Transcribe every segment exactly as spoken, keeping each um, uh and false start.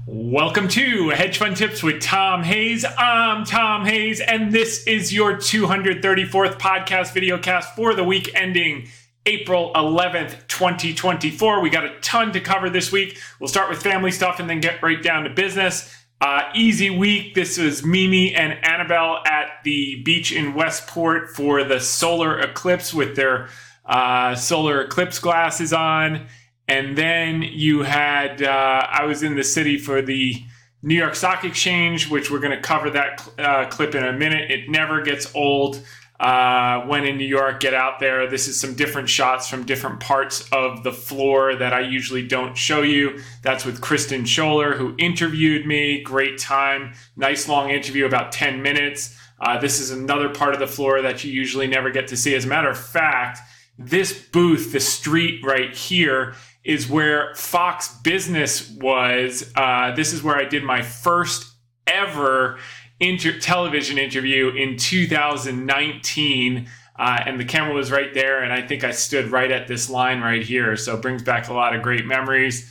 Welcome to Hedge Fund Tips with Tom Hayes. I'm Tom Hayes, and this is your two hundred thirty-fourth podcast videocast for the week ending April eleventh, twenty twenty-four. We got a ton to cover this week. We'll start with family stuff and then get right down to business. Uh, easy week. This was Mimi and Annabelle at the beach in Westport for the solar eclipse with their uh, solar eclipse glasses on. And then you had, uh, I was in the city for the New York Stock Exchange, which we're going to cover that uh, clip in a minute. It never gets old. Uh, when in New York, get out there. This is some different shots from different parts of the floor that I usually don't show you. That's with Kristen Scholler, who interviewed me. Great time. Nice long interview, about ten minutes. Uh, this is another part of the floor that you usually never get to see. As a matter of fact, this booth, the street right here, is where Fox Business was. Uh, this is where I did my first ever inter- television interview in two thousand nineteen. Uh, and the camera was right there, and I think I stood right at this line right here. So it brings back a lot of great memories.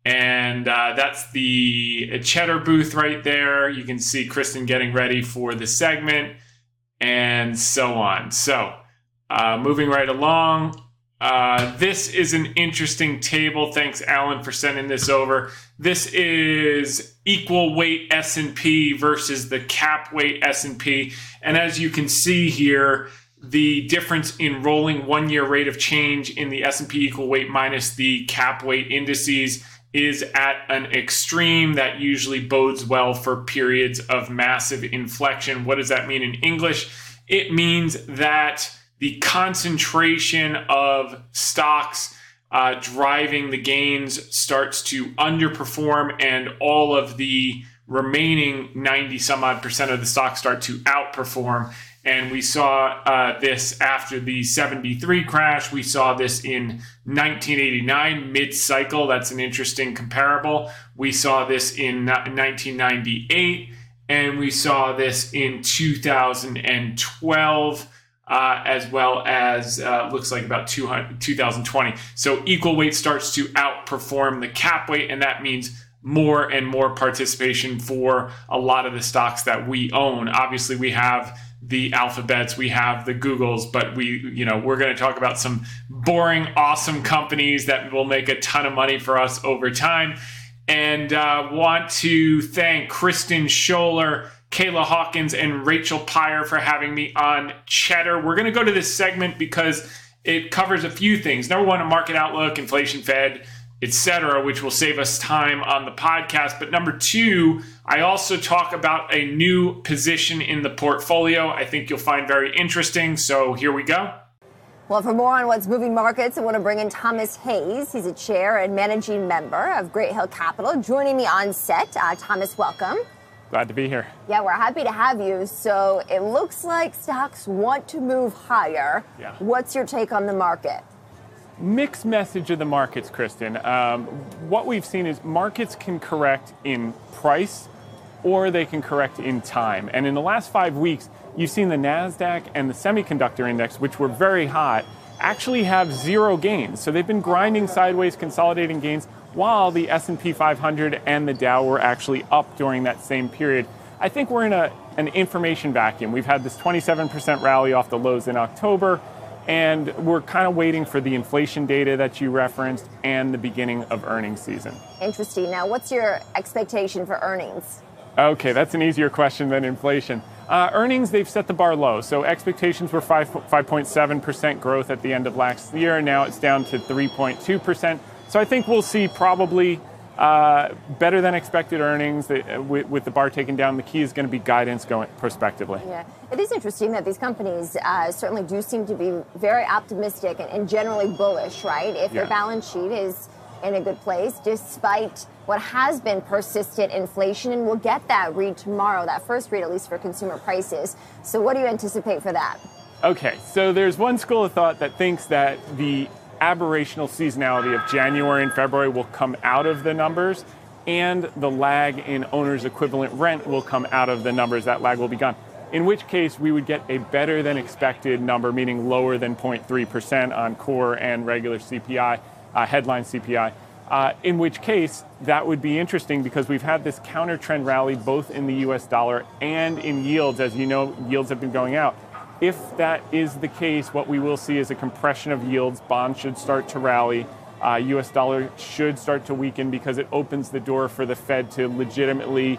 And uh, that's the Cheddar booth right there. You can see Kristen getting ready for the segment and so on. So uh, moving right along. Uh, this is an interesting table. Thanks, Alan, for sending this over. This is equal weight S and P versus the cap weight S and P. And as you can see here, the difference in rolling one-year rate of change in the S and P equal weight minus the cap weight indices is at an extreme that usually bodes well for periods of massive inflection. What does that mean in English? It means that the concentration of stocks uh, driving the gains starts to underperform, and all of the remaining ninety some odd percent of the stocks start to outperform. And we saw uh, this after the seventy-three crash. We saw this in nineteen eighty-nine, mid-cycle. That's an interesting comparable. We saw this in nineteen ninety-eight, and we saw this in two thousand twelve. Uh, as well as uh, looks like about two hundred, two thousand twenty. So equal weight starts to outperform the cap weight, and that means more and more participation for a lot of the stocks that we own. Obviously, we have the Alphabets, we have the Googles, but we, you know, we're going to talk about some boring, awesome companies that will make a ton of money for us over time. And uh, want to thank Kristen Scholler, Kayla Hawkins, and Rachel Pyer for having me on Cheddar. We're going to go to this segment because it covers a few things. Number one, a market outlook, inflation, Fed, et cetera, which will save us time on the podcast. But number two, I also talk about a new position in the portfolio I think you'll find very interesting. So here we go. Well, for more on what's moving markets, I want to bring in Thomas Hayes. He's a chair and managing member of Great Hill Capital. Joining me on set, uh, Thomas, welcome. Glad to be here. Yeah, we're happy to have you. So it looks like stocks want to move higher. Yeah. What's your take on the market? Mixed message of the markets, Kristen. Um, what we've seen is markets can correct in price or they can correct in time. And in the last five weeks, you've seen the NASDAQ and the semiconductor index, which were very hot, actually have zero gains. So they've been grinding sideways, consolidating gains, while the S and P five hundred and the Dow were actually up during that same period. I think we're in a, an information vacuum. We've had this twenty-seven percent rally off the lows in October, and we're kind of waiting for the inflation data that you referenced and the beginning of earnings season. Interesting. Now, what's your expectation for earnings? Okay, that's an easier question than inflation. Uh, earnings, they've set the bar low. So expectations were five point seven percent growth at the end of last year. Now it's down to three point two percent. So I think we'll see probably uh, better than expected earnings uh, with, with the bar taken down. The key is going to be guidance going prospectively. Yeah, it is interesting that these companies uh, certainly do seem to be very optimistic and, and generally bullish, right? If yeah. their balance sheet is in a good place, despite what has been persistent inflation, and we'll get that read tomorrow, that first read, at least for consumer prices. So what do you anticipate for that? Okay, so there's one school of thought that thinks that the aberrational seasonality of January and February will come out of the numbers, and the lag in owner's equivalent rent will come out of the numbers. That lag will be gone. In which case, we would get a better than expected number, meaning lower than zero point three percent on core and regular C P I, uh, headline C P I. Uh, in which case, that would be interesting because we've had this counter trend rally both in the U S dollar and in yields. As you know, yields have been going out. If that is the case, what we will see is a compression of yields. Bonds should start to rally. Uh, U S dollar should start to weaken because it opens the door for the Fed to legitimately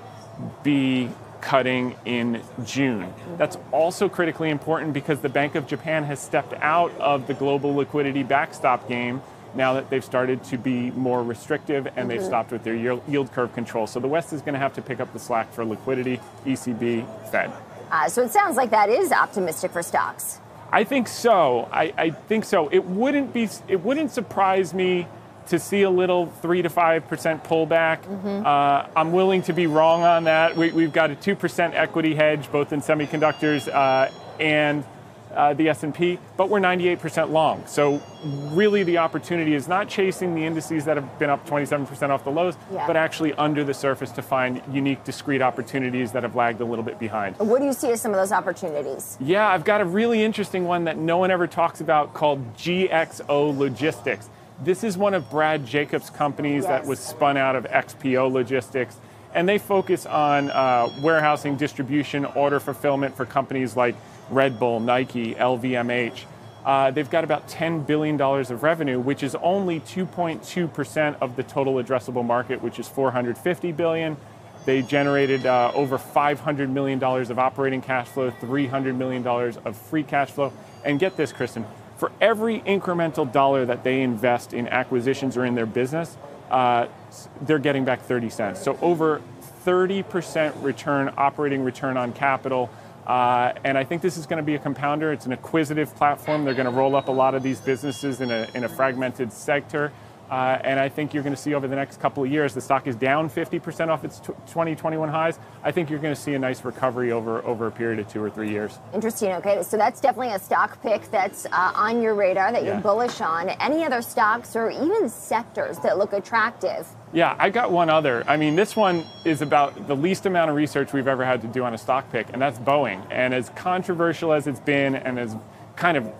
be cutting in June. That's also critically important because the Bank of Japan has stepped out of the global liquidity backstop game now that they've started to be more restrictive and mm-hmm. they've stopped with their yield curve control. So the West is going to have to pick up the slack for liquidity, E C B, Fed. Uh, so it sounds like that is optimistic for stocks. I think so. I, I think so. It wouldn't be. It wouldn't surprise me to see a little three to five percent pullback. Mm-hmm. Uh, I'm willing to be wrong on that. We, we've got a two percent equity hedge, both in semiconductors uh, and uh, the S and P, but we're ninety-eight percent long. So really, the opportunity is not chasing the indices that have been up twenty-seven percent off the lows, yeah. but actually under the surface to find unique, discrete opportunities that have lagged a little bit behind. What do you see as some of those opportunities? Yeah, I've got a really interesting one that no one ever talks about called G X O Logistics. This is one of Brad Jacobs' companies yes. that was spun out of X P O Logistics, and they focus on uh, warehousing, distribution, order fulfillment for companies like Red Bull, Nike, L V M H. Uh, they've got about ten billion dollars of revenue, which is only two point two percent of the total addressable market, which is four hundred fifty billion dollars. They generated uh, over five hundred million dollars of operating cash flow, three hundred million dollars of free cash flow. And get this, Kristen, for every incremental dollar that they invest in acquisitions or in their business, uh, they're getting back thirty cents. So over thirty percent return, operating return on capital. Uh, and I think this is going to be a compounder. It's an acquisitive platform. They're going to roll up a lot of these businesses in a, in a fragmented sector. Uh, and I think you're going to see over the next couple of years, the stock is down fifty percent off its twenty twenty-one highs. I think you're going to see a nice recovery over, over a period of two or three years. Interesting. Okay, so that's definitely a stock pick that's uh, on your radar that yeah. you're bullish on. Any other stocks or even sectors that look attractive? Yeah, I got one other. I mean, this one is about the least amount of research we've ever had to do on a stock pick, and that's Boeing. And as controversial as it's been and as kind of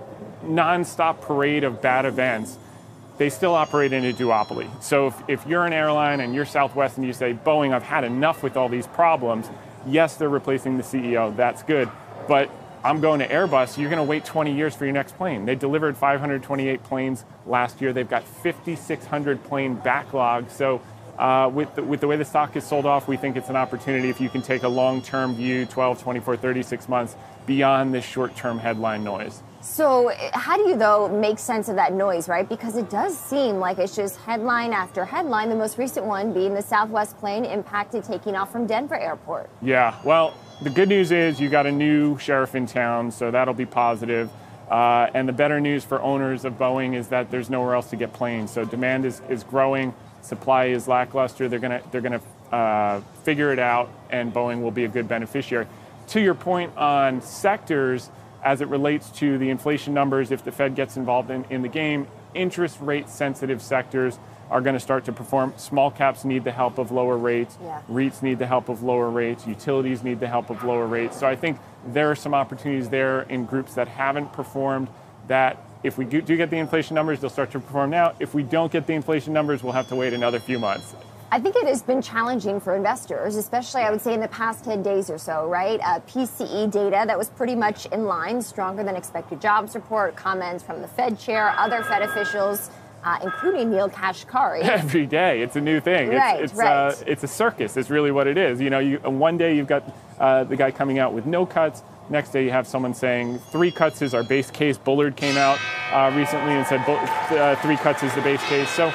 nonstop parade of bad events, they still operate in a duopoly. So if, if you're an airline and you're Southwest and you say, Boeing, I've had enough with all these problems, yes, they're replacing the C E O, that's good, but I'm going to Airbus, you're going to wait twenty years for your next plane. They delivered five hundred twenty-eight planes last year. They've got fifty-six hundred plane backlog. So uh, with, the, with the way the stock is sold off, we think it's an opportunity if you can take a long-term view, twelve, twenty-four, thirty-six months, beyond this short-term headline noise. So how do you, though, make sense of that noise, right? Because it does seem like it's just headline after headline, the most recent one being the Southwest plane impacted taking off from Denver Airport. Yeah, well, the good news is you got a new sheriff in town, so that'll be positive. Uh, and the better news for owners of Boeing is that there's nowhere else to get planes. So demand is, is growing, supply is lackluster. They're gonna they're gonna uh, figure it out, and Boeing will be a good beneficiary. To your point on sectors, as it relates to the inflation numbers, if the Fed gets involved in, in the game, interest rate sensitive sectors are going to start to perform. Small caps need the help of lower rates. Yeah. REITs need the help of lower rates. Utilities need the help of lower rates. So I think there are some opportunities there in groups that haven't performed that if we do get the inflation numbers, they'll start to perform now. If we don't get the inflation numbers, we'll have to wait another few months. I think it has been challenging for investors, especially, I would say, in the past ten days or so, right? Uh, P C E data that was pretty much in line, stronger than expected jobs report, comments from the Fed chair, other Fed officials, uh, including Neil Kashkari. Every day, it's a new thing. Right, it's, it's, right. Uh, it's a circus, is really what it is. You know, you, one day you've got uh, the guy coming out with no cuts. Next day you have someone saying three cuts is our base case. Bullard came out uh, recently and said uh, three cuts is the base case. So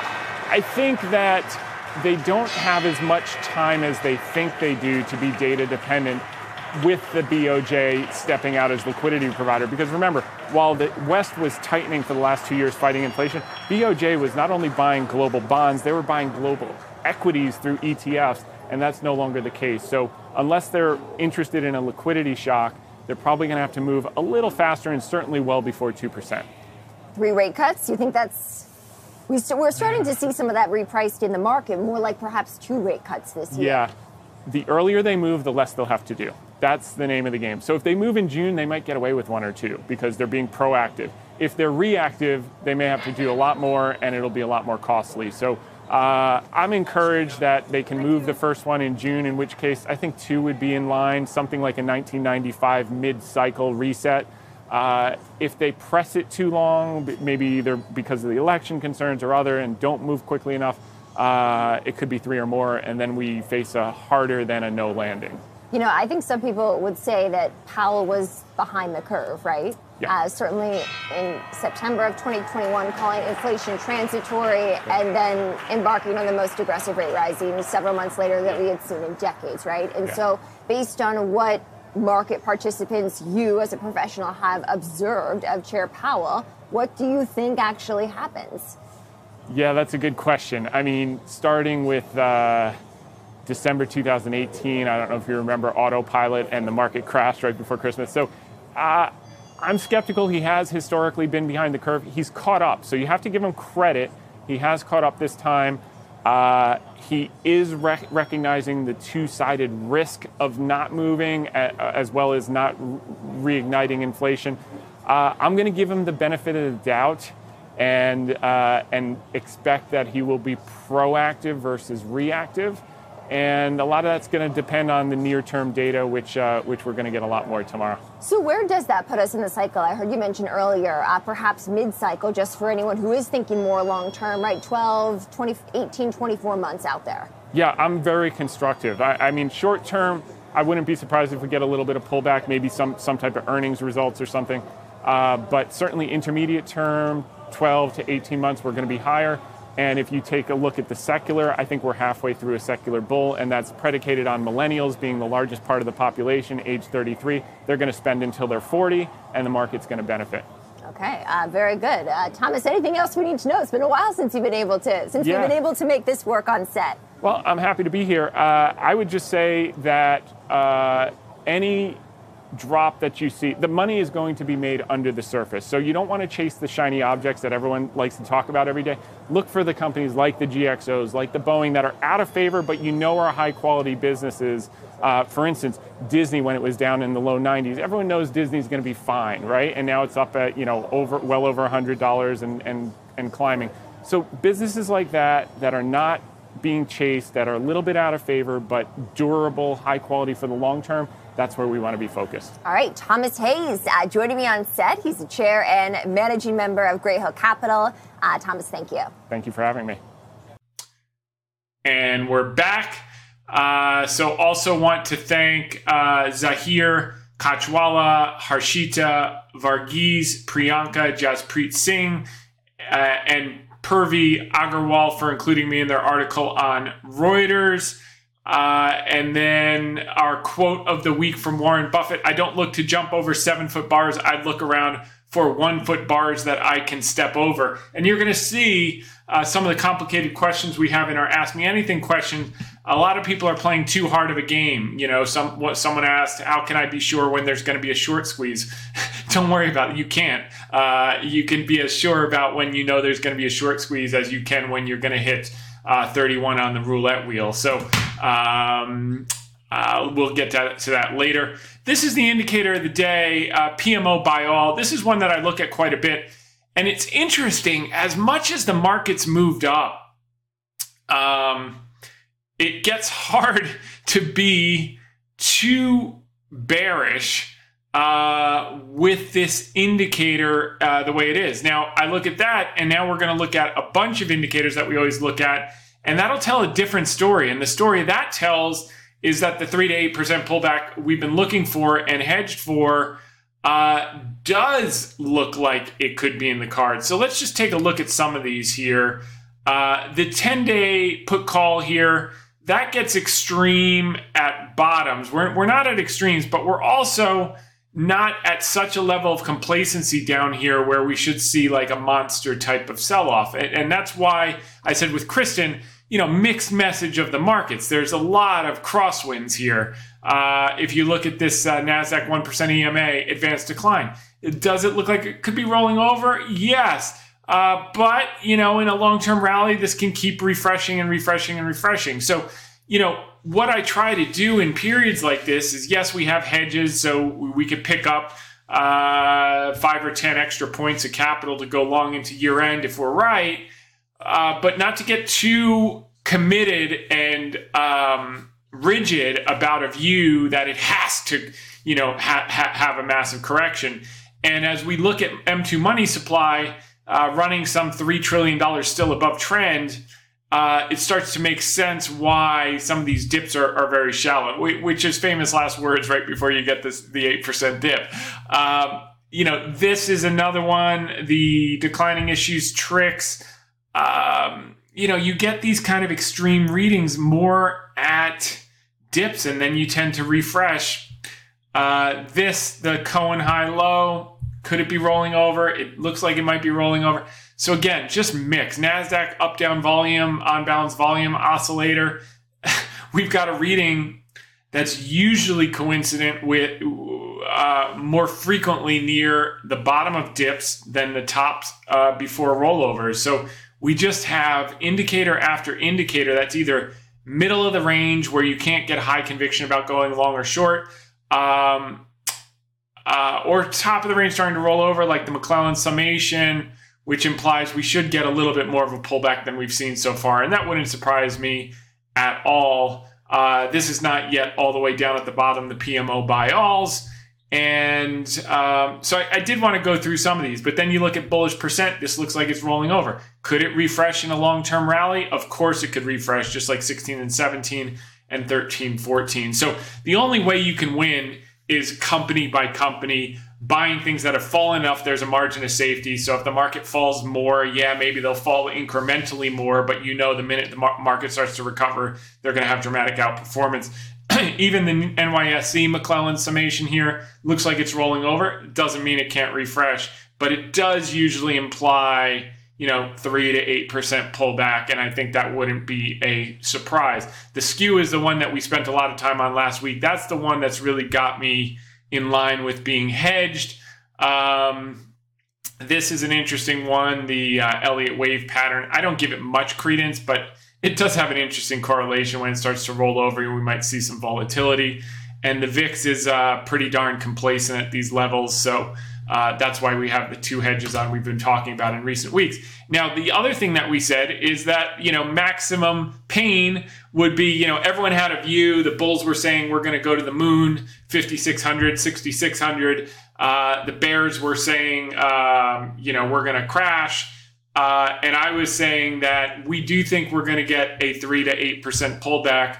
I think that they don't have as much time as they think they do to be data dependent with the B O J stepping out as liquidity provider. Because remember, while the West was tightening for the last two years fighting inflation, B O J was not only buying global bonds, they were buying global equities through E T Fs, and that's no longer the case. So unless they're interested in a liquidity shock, they're probably going to have to move a little faster and certainly well before two percent. Three rate cuts, you think that's... We st- we're starting to see some of that repriced in the market, more like perhaps two rate cuts this year. Yeah. The earlier they move, the less they'll have to do. That's the name of the game. So if they move in June, they might get away with one or two because they're being proactive. If they're reactive, they may have to do a lot more, and it'll be a lot more costly. So uh, I'm encouraged that they can move the first one in June, in which case I think two would be in line, something like a nineteen ninety-five mid-cycle reset. Uh, if they press it too long, maybe either because of the election concerns or other, and don't move quickly enough, uh, it could be three or more, and then we face a harder than a no landing. You know, I think some people would say that Powell was behind the curve, right? Yeah. Uh, certainly in September of twenty twenty-one, calling inflation transitory and then embarking on the most aggressive rate rising several months later that we had seen in decades, right? And Yeah. so based on what market participants, you as a professional, have observed of Chair Powell, what do you think actually happens? Yeah, that's a good question. I mean, starting with uh, December two thousand eighteen, I don't know if you remember autopilot, and the market crashed right before Christmas. So uh, I'm skeptical. He has historically been behind the curve. He's caught up, so you have to give him credit. He has caught up this time. Uh, he is rec- recognizing the two-sided risk of not moving, a- as well as not re- reigniting inflation. Uh, I'm going to give him the benefit of the doubt and uh, and expect that he will be proactive versus reactive. And a lot of that's going to depend on the near-term data, which uh, which we're going to get a lot more tomorrow. So where does that put us in the cycle? I heard you mention earlier, uh, perhaps mid-cycle, just for anyone who is thinking more long-term, right? twelve, twenty, eighteen, twenty-four months out there. Yeah, I'm very constructive. I, I mean, short-term, I wouldn't be surprised if we get a little bit of pullback, maybe some, some type of earnings results or something. Uh, but certainly intermediate term, twelve to eighteen months, we're going to be higher. And if you take a look at the secular, I think we're halfway through a secular bull, and that's predicated on millennials being the largest part of the population, age thirty-three. They're going to spend until they're forty, and the market's going to benefit. Okay, uh, very good. Uh, Thomas, anything else we need to know? It's been a while since you've been able to, since Yeah. we've been able to make this work on set. Well, I'm happy to be here. Uh, I would just say that uh, any drop that you see, the money is going to be made under the surface. So you don't want to chase the shiny objects that everyone likes to talk about every day. Look for the companies like the G X Os, like the Boeing, that are out of favor, but you know are high quality businesses. Uh, for instance, Disney, when it was down in the low nineties, everyone knows Disney's going to be fine, right? And now it's up at, you know, over well over one hundred dollars and, and, and climbing. So businesses like that, that are not being chased, that are a little bit out of favor, but durable, high quality for the long term, that's where we want to be focused. All right, Thomas Hayes uh, joining me on set. He's the chair and managing member of Grayhill Capital. Uh, Thomas, thank you. Thank you for having me. And we're back. Uh, so also want to thank uh, Zahir Kachwala, Harshita Varghese, Priyanka Jaspreet Singh, uh, and Purvi Agarwal for including me in their article on Reuters. Uh, and then our quote of the week from Warren Buffett: I don't look to jump over seven foot bars. I'd look around for one foot bars that I can step over. And you're going to see uh, some of the complicated questions we have in our Ask Me Anything question. A lot of people are playing too hard of a game. You know, some what someone asked, how can I be sure when there's going to be a short squeeze? Don't worry about it. You can't. Uh, you can be as sure about when you know there's going to be a short squeeze as you can when you're going to hit uh, thirty-one on the roulette wheel. So um, uh, we'll get to, to that later. This is the indicator of the day, uh, P M O by all. This is one that I look at quite a bit. And it's interesting, as much as the market's moved up, um, it gets hard to be too bearish uh, with this indicator uh, the way it is. Now, I look at that, and now we're going to look at a bunch of indicators that we always look at, and that'll tell a different story. And the story that tells is that the three to eight percent pullback we've been looking for and hedged for uh, does look like it could be in the cards. So let's just take a look at some of these here. Uh, the ten-day put call here, that gets extreme at bottoms. We're, we're not at extremes, but we're also not at such a level of complacency down here where we should see like a monster type of sell-off. And, and that's why I said with Kristen, you know, mixed message of the markets. There's a lot of crosswinds here. Uh, if you look at this uh, NASDAQ one percent E M A, advanced decline, does it look like it could be rolling over? Yes. Uh, but, you know, in a long-term rally, this can keep refreshing and refreshing and refreshing. So, you know, what I try to do in periods like this is, yes, we have hedges, so we could pick up uh, five or ten extra points of capital to go long into year end if we're right, uh, but not to get too committed and um, rigid about a view that it has to, you know, ha- ha- have a massive correction. And as we look at M two money supply uh, running some three trillion dollars still above trend, uh, it starts to make sense why some of these dips are, are very shallow, which is famous last words right before you get this the eight percent dip. Um, you know, this is another one, the declining issues tricks. Um, you know, you get these kind of extreme readings more at dips, and then you tend to refresh. Uh, this, the Cohen high low, could it be rolling over? It looks like it might be rolling over. So again, just mix. NASDAQ up, down volume, on balance volume, oscillator. We've got a reading that's usually coincident with uh, more frequently near the bottom of dips than the tops uh, before rollovers. So we just have indicator after indicator that's either middle of the range where you can't get high conviction about going long or short, um, uh, or top of the range starting to roll over like the McClellan summation, which implies we should get a little bit more of a pullback than we've seen so far. And that wouldn't surprise me at all. Uh, this is not yet all the way down at the bottom, the P M O buy alls. And um, so I, I did want to go through some of these, but then you look at bullish percent, this looks like it's rolling over. Could it refresh in a long-term rally? Of course it could refresh, just like sixteen and seventeen and thirteen, fourteen. So the only way you can win is company by company, buying things that have fallen enough there's a margin of safety. So if the market falls more, yeah, maybe they'll fall incrementally more, but you know the minute the mar- market starts to recover, they're going to have dramatic outperformance. Even the N Y S E McClellan summation here looks like it's rolling over. It doesn't mean it can't refresh, but it does usually imply, you know, three to eight percent pullback, and I think that wouldn't be a surprise. The skew is the one that we spent a lot of time on last week. That's the one that's really got me in line with being hedged. Um, this is an interesting one, the uh, Elliott wave pattern. I don't give it much credence, but it does have an interesting correlation. When it starts to roll over, we might see some volatility. And the V I X is uh, pretty darn complacent at these levels. So uh, that's why we have the two hedges on we've been talking about in recent weeks. Now, the other thing that we said is that, you know, maximum pain would be, you know, everyone had a view. The bulls were saying we're going to go to the moon, fifty-six hundred, sixty-six hundred. Uh, the bears were saying, um, you know, we're going to crash. Uh, and I was saying that we do think we're going to get a three to eight percent pullback,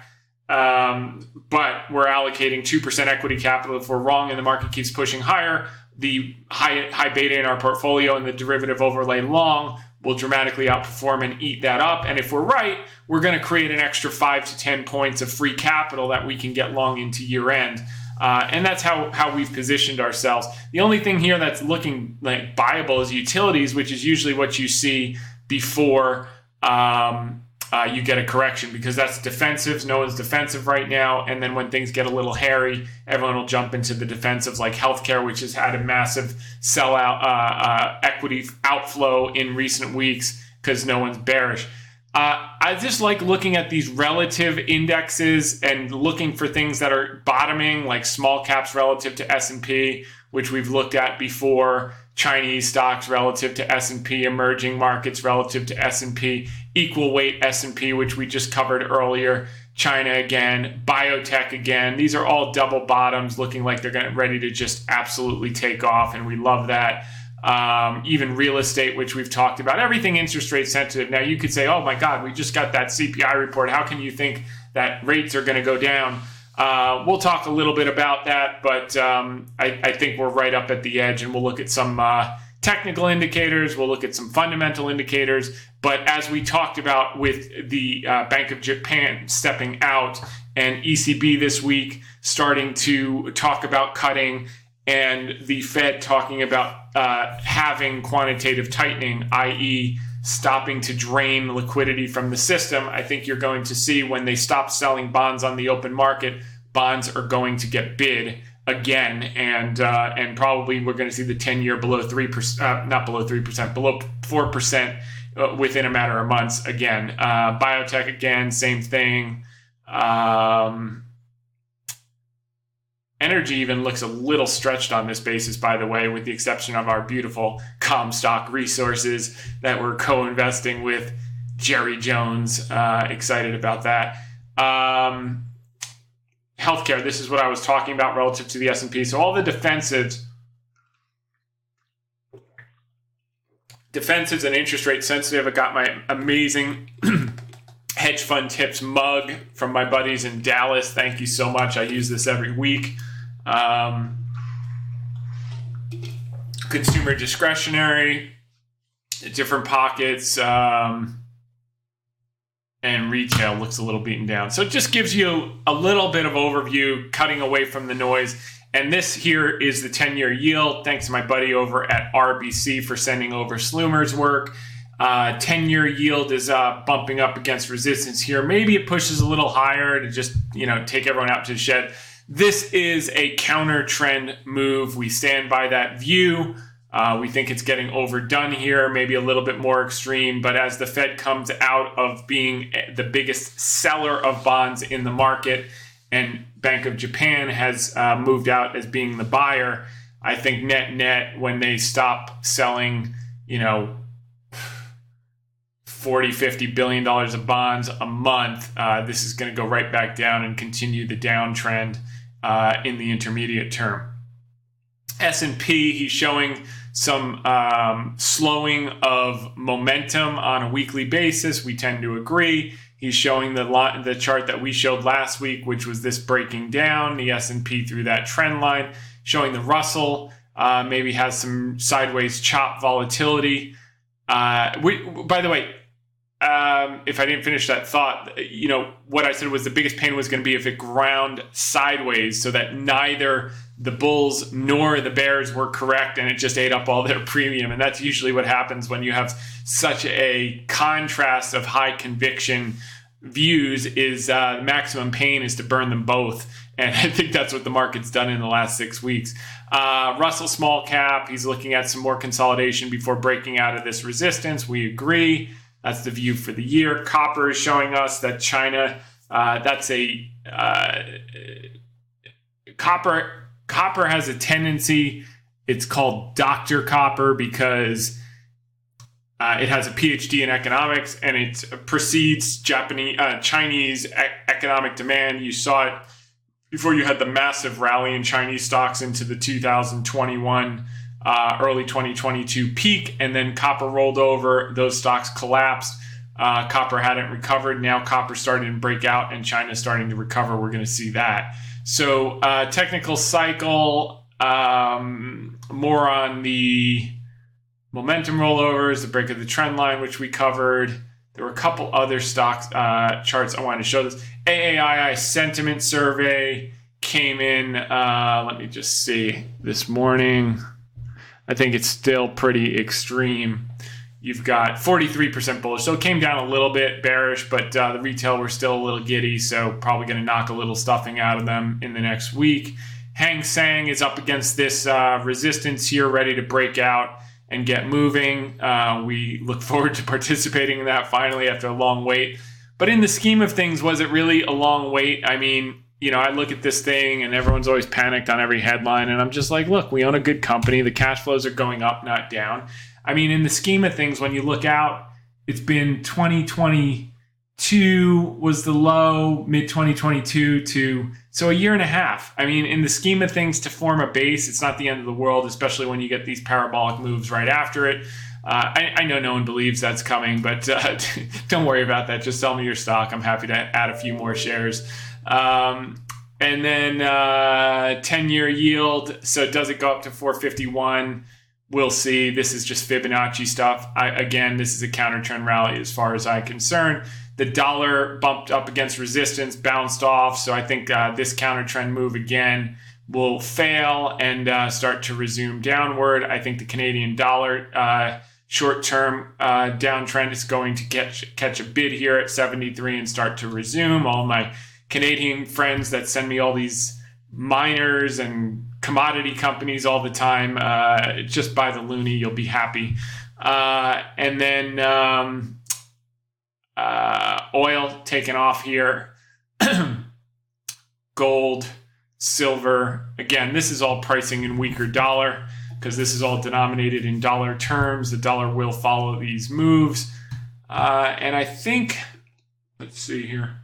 um, but we're allocating two percent equity capital. If we're wrong and the market keeps pushing higher, the high high beta in our portfolio and the derivative overlay long will dramatically outperform and eat that up. And if we're right, we're going to create an extra five to ten points of free capital that we can get long into year end. Uh, and that's how, how we've positioned ourselves. The only thing here that's looking like buyable is utilities, which is usually what you see before um, uh, you get a correction, because that's defensives. No one's defensive right now. And then when things get a little hairy, everyone will jump into the defensives, like healthcare, which has had a massive sellout, uh, uh, equity outflow in recent weeks because no one's bearish. Uh, I just like looking at these relative indexes and looking for things that are bottoming, like small caps relative to S and P, which we've looked at before, Chinese stocks relative to S and P, emerging markets relative to S and P, equal weight S and P, which we just covered earlier, China again, biotech again. These are all double bottoms looking like they're getting ready to just absolutely take off, and we love that. Um, even real estate, which we've talked about, everything interest rate sensitive. Now you could say, oh my God, we just got that C P I report. How can you think that rates are going to go down? Uh, we'll talk a little bit about that, but um, I, I think we're right up at the edge, and we'll look at some uh, technical indicators. We'll look at some fundamental indicators. But as we talked about with the uh, Bank of Japan stepping out and E C B this week starting to talk about cutting, and the Fed talking about uh, having quantitative tightening, that is stopping to drain liquidity from the system, I think you're going to see when they stop selling bonds on the open market, bonds are going to get bid again. And uh, and probably we're going to see the ten-year below three percent, uh, not below three percent, below four percent uh, within a matter of months again. Uh, biotech again, same thing. Um Energy even looks a little stretched on this basis, by the way, with the exception of our beautiful Comstock Resources that we're co-investing with Jerry Jones. Uh, excited about that. Um, healthcare, this is what I was talking about relative to the S and P. So all the defensives, defensives and interest rate sensitive. I got my amazing hedge fund tips mug from my buddies in Dallas. Thank you so much. I use this every week. Um, consumer discretionary, different pockets, um, and retail looks a little beaten down. So it just gives you a little bit of overview, cutting away from the noise. And this here is the ten-year yield. Thanks to my buddy over at R B C for sending over Slumer's work. Uh, ten-year yield is uh, bumping up against resistance here. Maybe it pushes a little higher to just, you know, take everyone out to the shed. This is a counter trend move. We stand by that view. Uh, we think it's getting overdone here, maybe a little bit more extreme. But as the Fed comes out of being the biggest seller of bonds in the market, and Bank of Japan has uh, moved out as being the buyer, I think net net, when they stop selling, you know, forty, fifty billion dollars of bonds a month, uh, this is going to go right back down and continue the downtrend uh, in the intermediate term. S and P, he's showing some um, slowing of momentum on a weekly basis. We tend to agree. He's showing the lot, the chart that we showed last week, which was this breaking down, the S and P through that trend line, showing the Russell uh, maybe has some sideways chop volatility. Uh, we, by the way, um, if I didn't finish that thought, you know, what I said was the biggest pain was going to be if it ground sideways so that neither the bulls nor the bears were correct and it just ate up all their premium. And that's usually what happens when you have such a contrast of high conviction views, is uh, maximum pain is to burn them both. And I think that's what the market's done in the last six weeks. Uh, Russell small cap, he's looking at some more consolidation before breaking out of this resistance. We agree. That's the view for the year. Copper is showing us that China, uh, that's a uh, copper. Copper has a tendency, it's called Doctor Copper because uh, it has a P H D in economics and it precedes Japanese, uh, Chinese e- economic demand. You saw it before you had the massive rally in Chinese stocks into the two thousand twenty-one, uh, early twenty twenty-two peak, and then copper rolled over, those stocks collapsed. Uh, copper hadn't recovered. Now copper's starting to break out and China's starting to recover. We're going to see that. So uh, technical cycle, um, more on the momentum rollovers, the break of the trend line, which we covered. There were a couple other stocks uh, charts I wanted to show this. A A I I sentiment survey came in, uh, let me just see, this morning. I think it's still pretty extreme. You've got forty-three percent bullish. So it came down a little bit bearish, but uh, the retail were still a little giddy, so probably going to knock a little stuffing out of them in the next week. Hang Seng is up against this uh, resistance here, ready to break out and get moving. Uh, we look forward to participating in that finally after a long wait. But in the scheme of things, was it really a long wait? I mean, you know, I look at this thing and everyone's always panicked on every headline, and I'm just like, look, we own a good company. The cash flows are going up, not down. I mean, in the scheme of things, when you look out, it's been twenty twenty-two was the low, mid twenty twenty-two to, so a year and a half. I mean, in the scheme of things, to form a base, it's not the end of the world, especially when you get these parabolic moves right after it. Uh, I, I know no one believes that's coming, but uh, don't worry about that. Just sell me your stock. I'm happy to add a few more shares. Um, and then uh, ten-year yield. So does it go up to four fifty-one? We'll see. This is just Fibonacci stuff. I, again, this is a counter trend rally as far as I'm concerned. The dollar bumped up against resistance, bounced off. So I think uh, this counter trend move again will fail and uh, start to resume downward. I think the Canadian dollar uh, short-term uh, downtrend is going to catch, catch a bid here at seventy-three and start to resume. All my Canadian friends that send me all these miners and commodity companies all the time, uh, just buy the loonie, you'll be happy. Uh, and then um, uh, oil taking off here. Gold silver. Again, this is all pricing in weaker dollar because this is all denominated in dollar terms. The dollar will follow these moves. Uh, and I think, let's see here.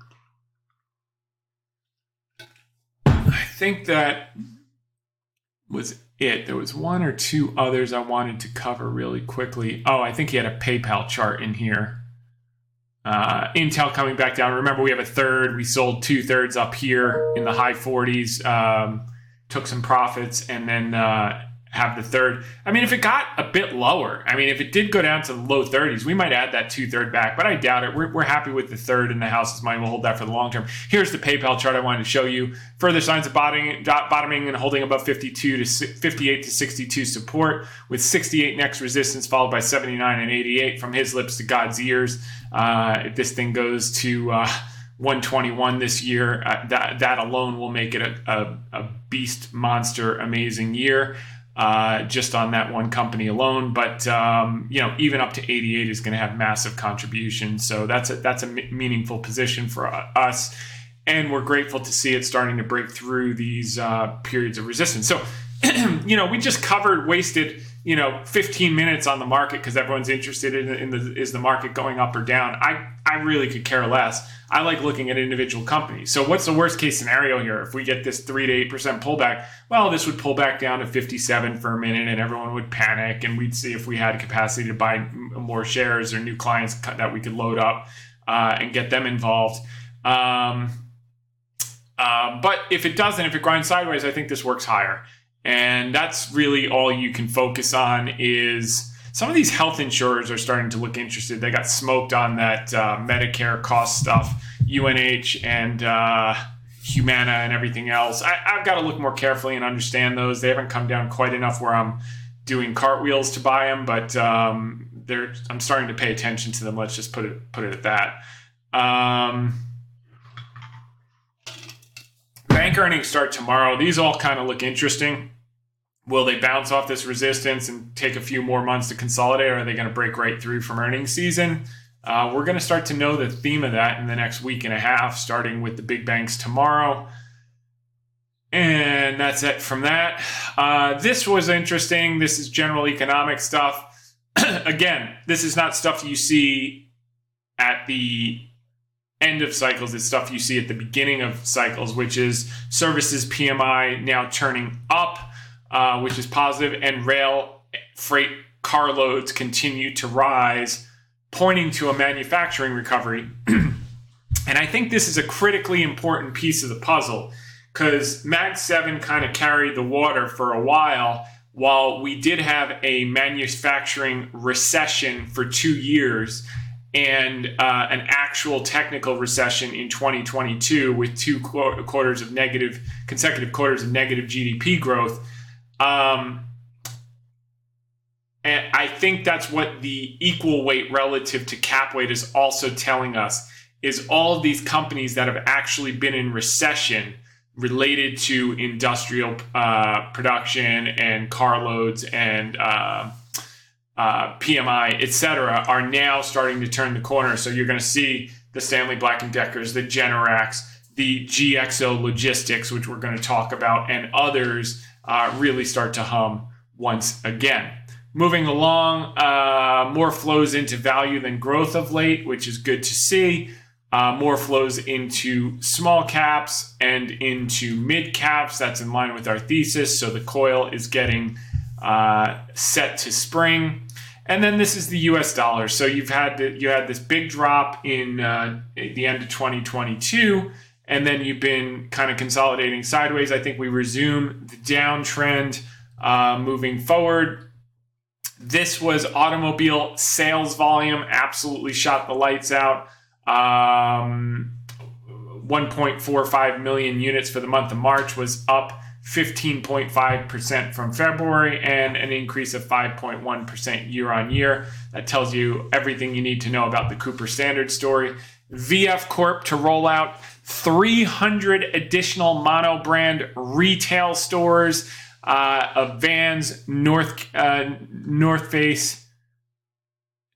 I think that was it. There was one or two others I wanted to cover really quickly. Oh, I think he had a PayPal chart in here. Uh, Intel coming back down. Remember, we have a third. We sold two thirds up here in the high forties, um, took some profits, and then uh, have the third. I mean, if it got a bit lower, I mean, if it did go down to the low thirties, we might add that two third back, but I doubt it. We're, we're happy with the third in the house's mind. We'll hold that for the long term. Here's the PayPal chart I wanted to show you. Further signs of bottoming, bottoming and holding above fifty-two to fifty-eight to sixty-two support, with sixty-eight next resistance, followed by seventy-nine and eighty-eight. From his lips to God's ears. Uh, if this thing goes to uh, one twenty-one this year, uh, that that alone will make it a, a, a beast, monster, amazing year. Uh, just on that one company alone, but um, you know, even up to eighty-eight is going to have massive contributions. So that's a that's a m- meaningful position for us, and we're grateful to see it starting to break through these uh, periods of resistance. So, you know, we just covered, wasted, you know, fifteen minutes on the market because everyone's interested in, in the is the market going up or down. I I really could care less. I like looking at individual companies. So what's the worst case scenario here? If we get this three to eight percent pullback, well, this would pull back down to fifty-seven for a minute and everyone would panic, and we'd see if we had capacity to buy more shares or new clients that we could load up uh, and get them involved. Um, uh, but if it doesn't, if it grinds sideways, I think this works higher. And that's really all you can focus on. Is some of these health insurers are starting to look interested. They got smoked on that uh, Medicare cost stuff, U N H and uh, Humana and everything else. I, I've got to look more carefully and understand those. They haven't come down quite enough where I'm doing cartwheels to buy them, but um, they're, I'm starting to pay attention to them. Let's just put it put it at that. Um, bank earnings start tomorrow. These all kind of look interesting. Will they bounce off this resistance and take a few more months to consolidate, or are they going to break right through from earnings season? Uh, we're going to start to know the theme of that in the next week and a half, starting with the big banks tomorrow. And that's it from that. Uh, this was interesting. This is general economic stuff. Again, this is not stuff you see at the end of cycles. It's stuff you see at the beginning of cycles, which is services P M I now turning up. Uh, which is positive, and rail freight carloads continue to rise, pointing to a manufacturing recovery. And I think this is a critically important piece of the puzzle because Mag seven kind of carried the water for a while, while we did have a manufacturing recession for two years and uh, an actual technical recession in twenty twenty-two with two qu- quarters of negative, consecutive quarters of negative G D P growth. Um, and I think that's what the equal weight relative to cap weight is also telling us, is all of these companies that have actually been in recession related to industrial uh, production and carloads and uh, uh, P M I, et cetera, are now starting to turn the corner. So you're going to see the Stanley Black and Deckers, the Generacs, the G X O Logistics, which we're going to talk about, and others Uh, really start to hum once again. Moving along, uh, more flows into value than growth of late, which is good to see. Uh, more flows into small caps and into mid caps. That's in line with our thesis. So the coil is getting uh, set to spring. And then this is the U S dollar. So you've had the, you had this big drop in uh, at the end of twenty twenty-two. And then you've been kind of consolidating sideways. I think we resume the downtrend uh, moving forward. This was automobile sales volume, absolutely shot the lights out. Um, one point four five million units for the month of March, was up fifteen point five percent from February and an increase of five point one percent year on year. That tells you everything you need to know about the Cooper Standard story. V F Corp to roll out three hundred additional mono brand retail stores uh, of Vans, North uh, North Face,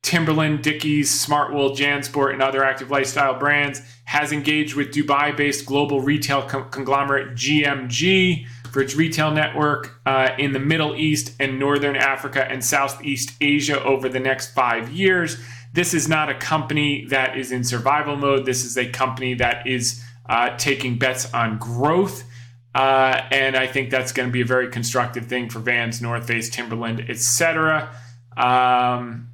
Timberland, Dickies, Smartwool, JanSport, and other active lifestyle brands, has engaged with Dubai-based global retail con- conglomerate G M G for its retail network uh, in the Middle East and Northern Africa and Southeast Asia over the next five years. This is not a company that is in survival mode. This is a company that is uh, taking bets on growth. Uh, and I think that's going to be a very constructive thing for Vans, North Face, Timberland, et cetera. Um,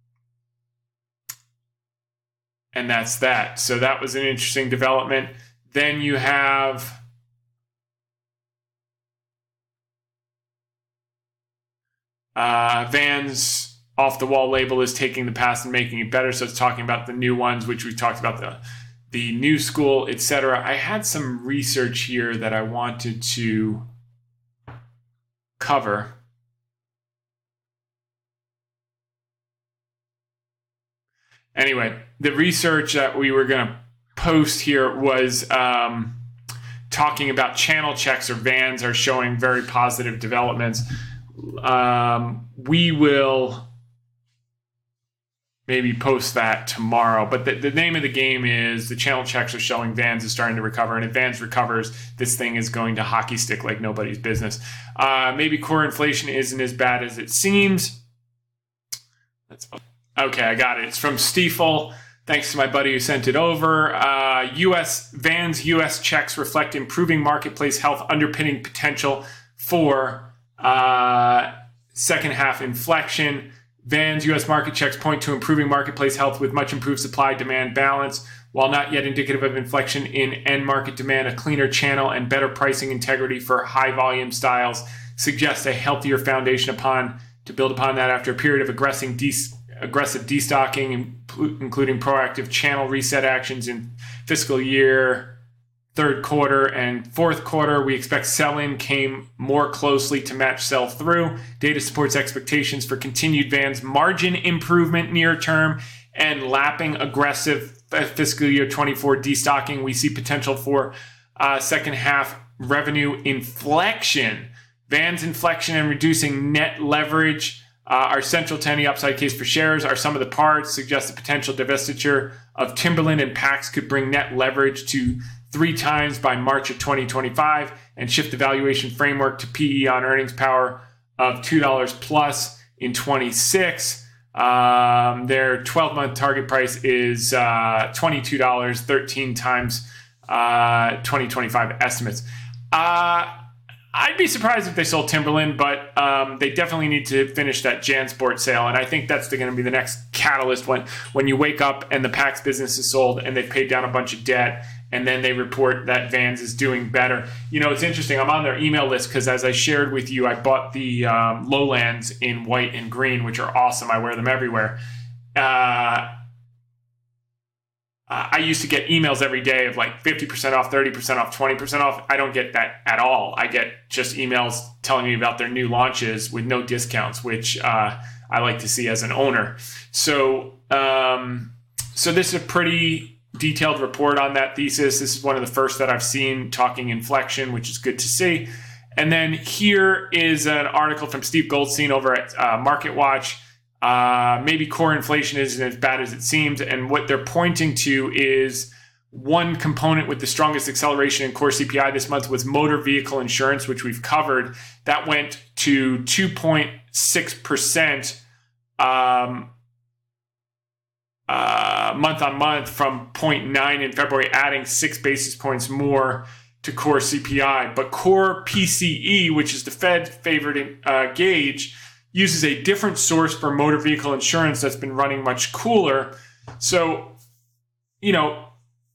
and that's that. So that was an interesting development. Then you have uh, Vans Off the Wall label is taking the past and making it better. So it's talking about the new ones, which we talked about, the the new school, et cetera. I had some research here that I wanted to cover. Anyway, the research that we were going to post here was um, talking about channel checks, or Vans are showing very positive developments. Um, we will maybe post that tomorrow. But the, the name of the game is the channel checks are showing Vans is starting to recover. And if Vans recovers, this thing is going to hockey stick like nobody's business. Uh, maybe core inflation isn't as bad as it seems. That's okay, I got it. It's from Stifel. Thanks to my buddy who sent it over. Uh, U S Vans U S checks reflect improving marketplace health, underpinning potential for uh, second half inflection. Vans U S market checks point to improving marketplace health with much improved supply-demand balance. While not yet indicative of inflection in end market demand, a cleaner channel and better pricing integrity for high-volume styles suggests a healthier foundation upon to build upon that after a period of aggressive, de- aggressive destocking, including proactive channel reset actions in fiscal year third quarter and fourth quarter. We expect sell-in came more closely to match sell-through. Data supports expectations for continued Vans margin improvement near term and lapping aggressive fiscal year twenty-four destocking. We see potential for uh, second half revenue inflection. Vans inflection and reducing net leverage uh, are central to any upside case for shares. Are some of the parts suggest the potential divestiture of Timberland and Pax could bring net leverage to three times by March of twenty twenty-five and shift the valuation framework to P E on earnings power of two dollars plus in twenty-six. Um, their twelve-month target price is uh, twenty-two dollars, thirteen times uh, twenty twenty-five estimates. Uh, I'd be surprised if they sold Timberland, but um, they definitely need to finish that JanSport sale, and I think that's going to be the next catalyst when, when you wake up and the Pax business is sold and they've paid down a bunch of debt, and then they report that Vans is doing better. You know, it's interesting. I'm on their email list because, as I shared with you, I bought the um, Lowlands in white and green, which are awesome. I wear them everywhere. Uh, I used to get emails every day of like fifty percent off, thirty percent off, twenty percent off. I don't get that at all. I get just emails telling me about their new launches with no discounts, which uh, I like to see as an owner. So, um, so this is a pretty detailed report on that thesis. This is one of the first that I've seen talking inflection, which is good to see. And then here is an article from Steve Goldstein over at uh, MarketWatch. Uh, maybe core inflation isn't as bad as it seems. And what they're pointing to is one component with the strongest acceleration in core C P I this month was motor vehicle insurance, which we've covered. That went to two point six percent um, uh, month on month from zero point nine in February, adding six basis points more to core C P I. But core P C E, which is the Fed favorite uh, gauge, uses a different source for motor vehicle insurance that's been running much cooler. So, you know,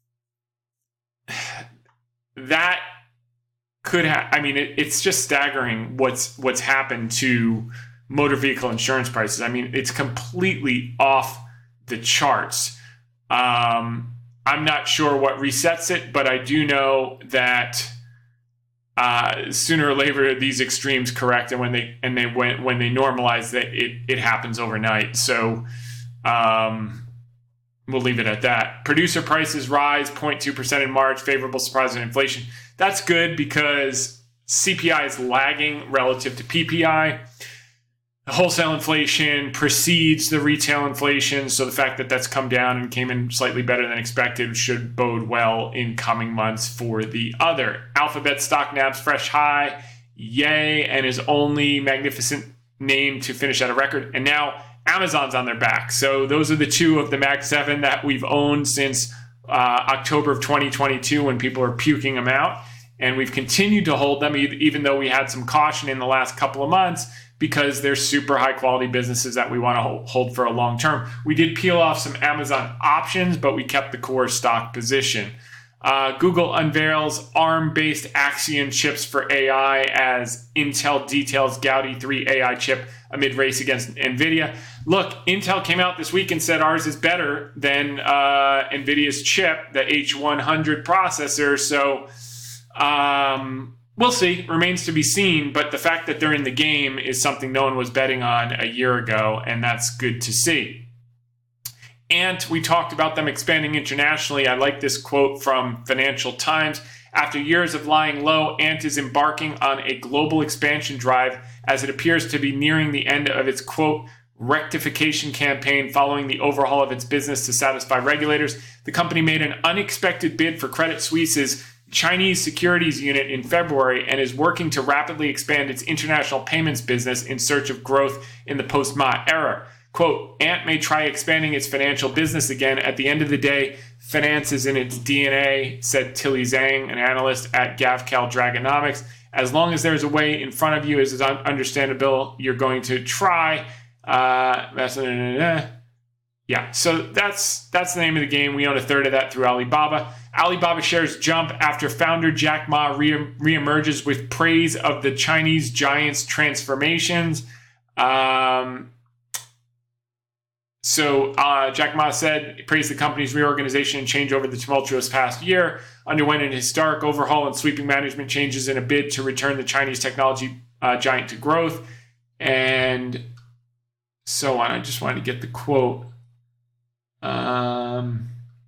that could have, I mean, it, it's just staggering what's what's happened to motor vehicle insurance prices. I mean, it's completely off the charts. Um, I'm not sure what resets it, but I do know that Uh, sooner or later, these extremes correct, and when they and they when when they normalize, that it it happens overnight. So um, we'll leave it at that. Producer prices rise zero point two percent in March. Favorable surprise in inflation. That's good because C P I is lagging relative to P P I. The wholesale inflation precedes the retail inflation, so the fact that that's come down and came in slightly better than expected should bode well in coming months for the other. Alphabet stock naps fresh high, yay, and is only magnificent name to finish at a record. And now Amazon's on their back. So those are the two of the Mag seven that we've owned since uh, October of twenty twenty-two when people are puking them out. And we've continued to hold them even though we had some caution in the last couple of months because they're super high quality businesses that we want to hold for a long term. We did peel off some Amazon options, but we kept the core stock position. Uh, Google unveils ARM-based Axion chips for A I as Intel details Gaudi three A I chip amid race against NVIDIA. Look, Intel came out this week and said ours is better than uh, NVIDIA's chip, the H one hundred processor. So um, we'll see. Remains to be seen. But the fact that they're in the game is something no one was betting on a year ago, and that's good to see. Ant, we talked about them expanding internationally. I like this quote from Financial Times. After years of lying low, Ant is embarking on a global expansion drive as it appears to be nearing the end of its, quote, rectification campaign following the overhaul of its business to satisfy regulators. The company made an unexpected bid for Credit Suisse's Chinese securities unit in February and is working to rapidly expand its international payments business in search of growth in the post-Ma era. Quote, Ant may try expanding its financial business again. At the end of the day, finance is in its D N A, said Tilly Zhang, an analyst at GavCal Dragonomics. As long as there's a way in front of you, as is understandable, you're going to try. Uh, yeah, so that's that's the name of the game. We own a third of that through Alibaba. Alibaba shares jump after founder Jack Ma re- reemerges with praise of the Chinese giant's transformations. Um... So uh, Jack Ma said, praised the company's reorganization and change over the tumultuous past year, underwent an historic overhaul and sweeping management changes in a bid to return the Chinese technology uh, giant to growth, and so on. I just wanted to get the quote. Um,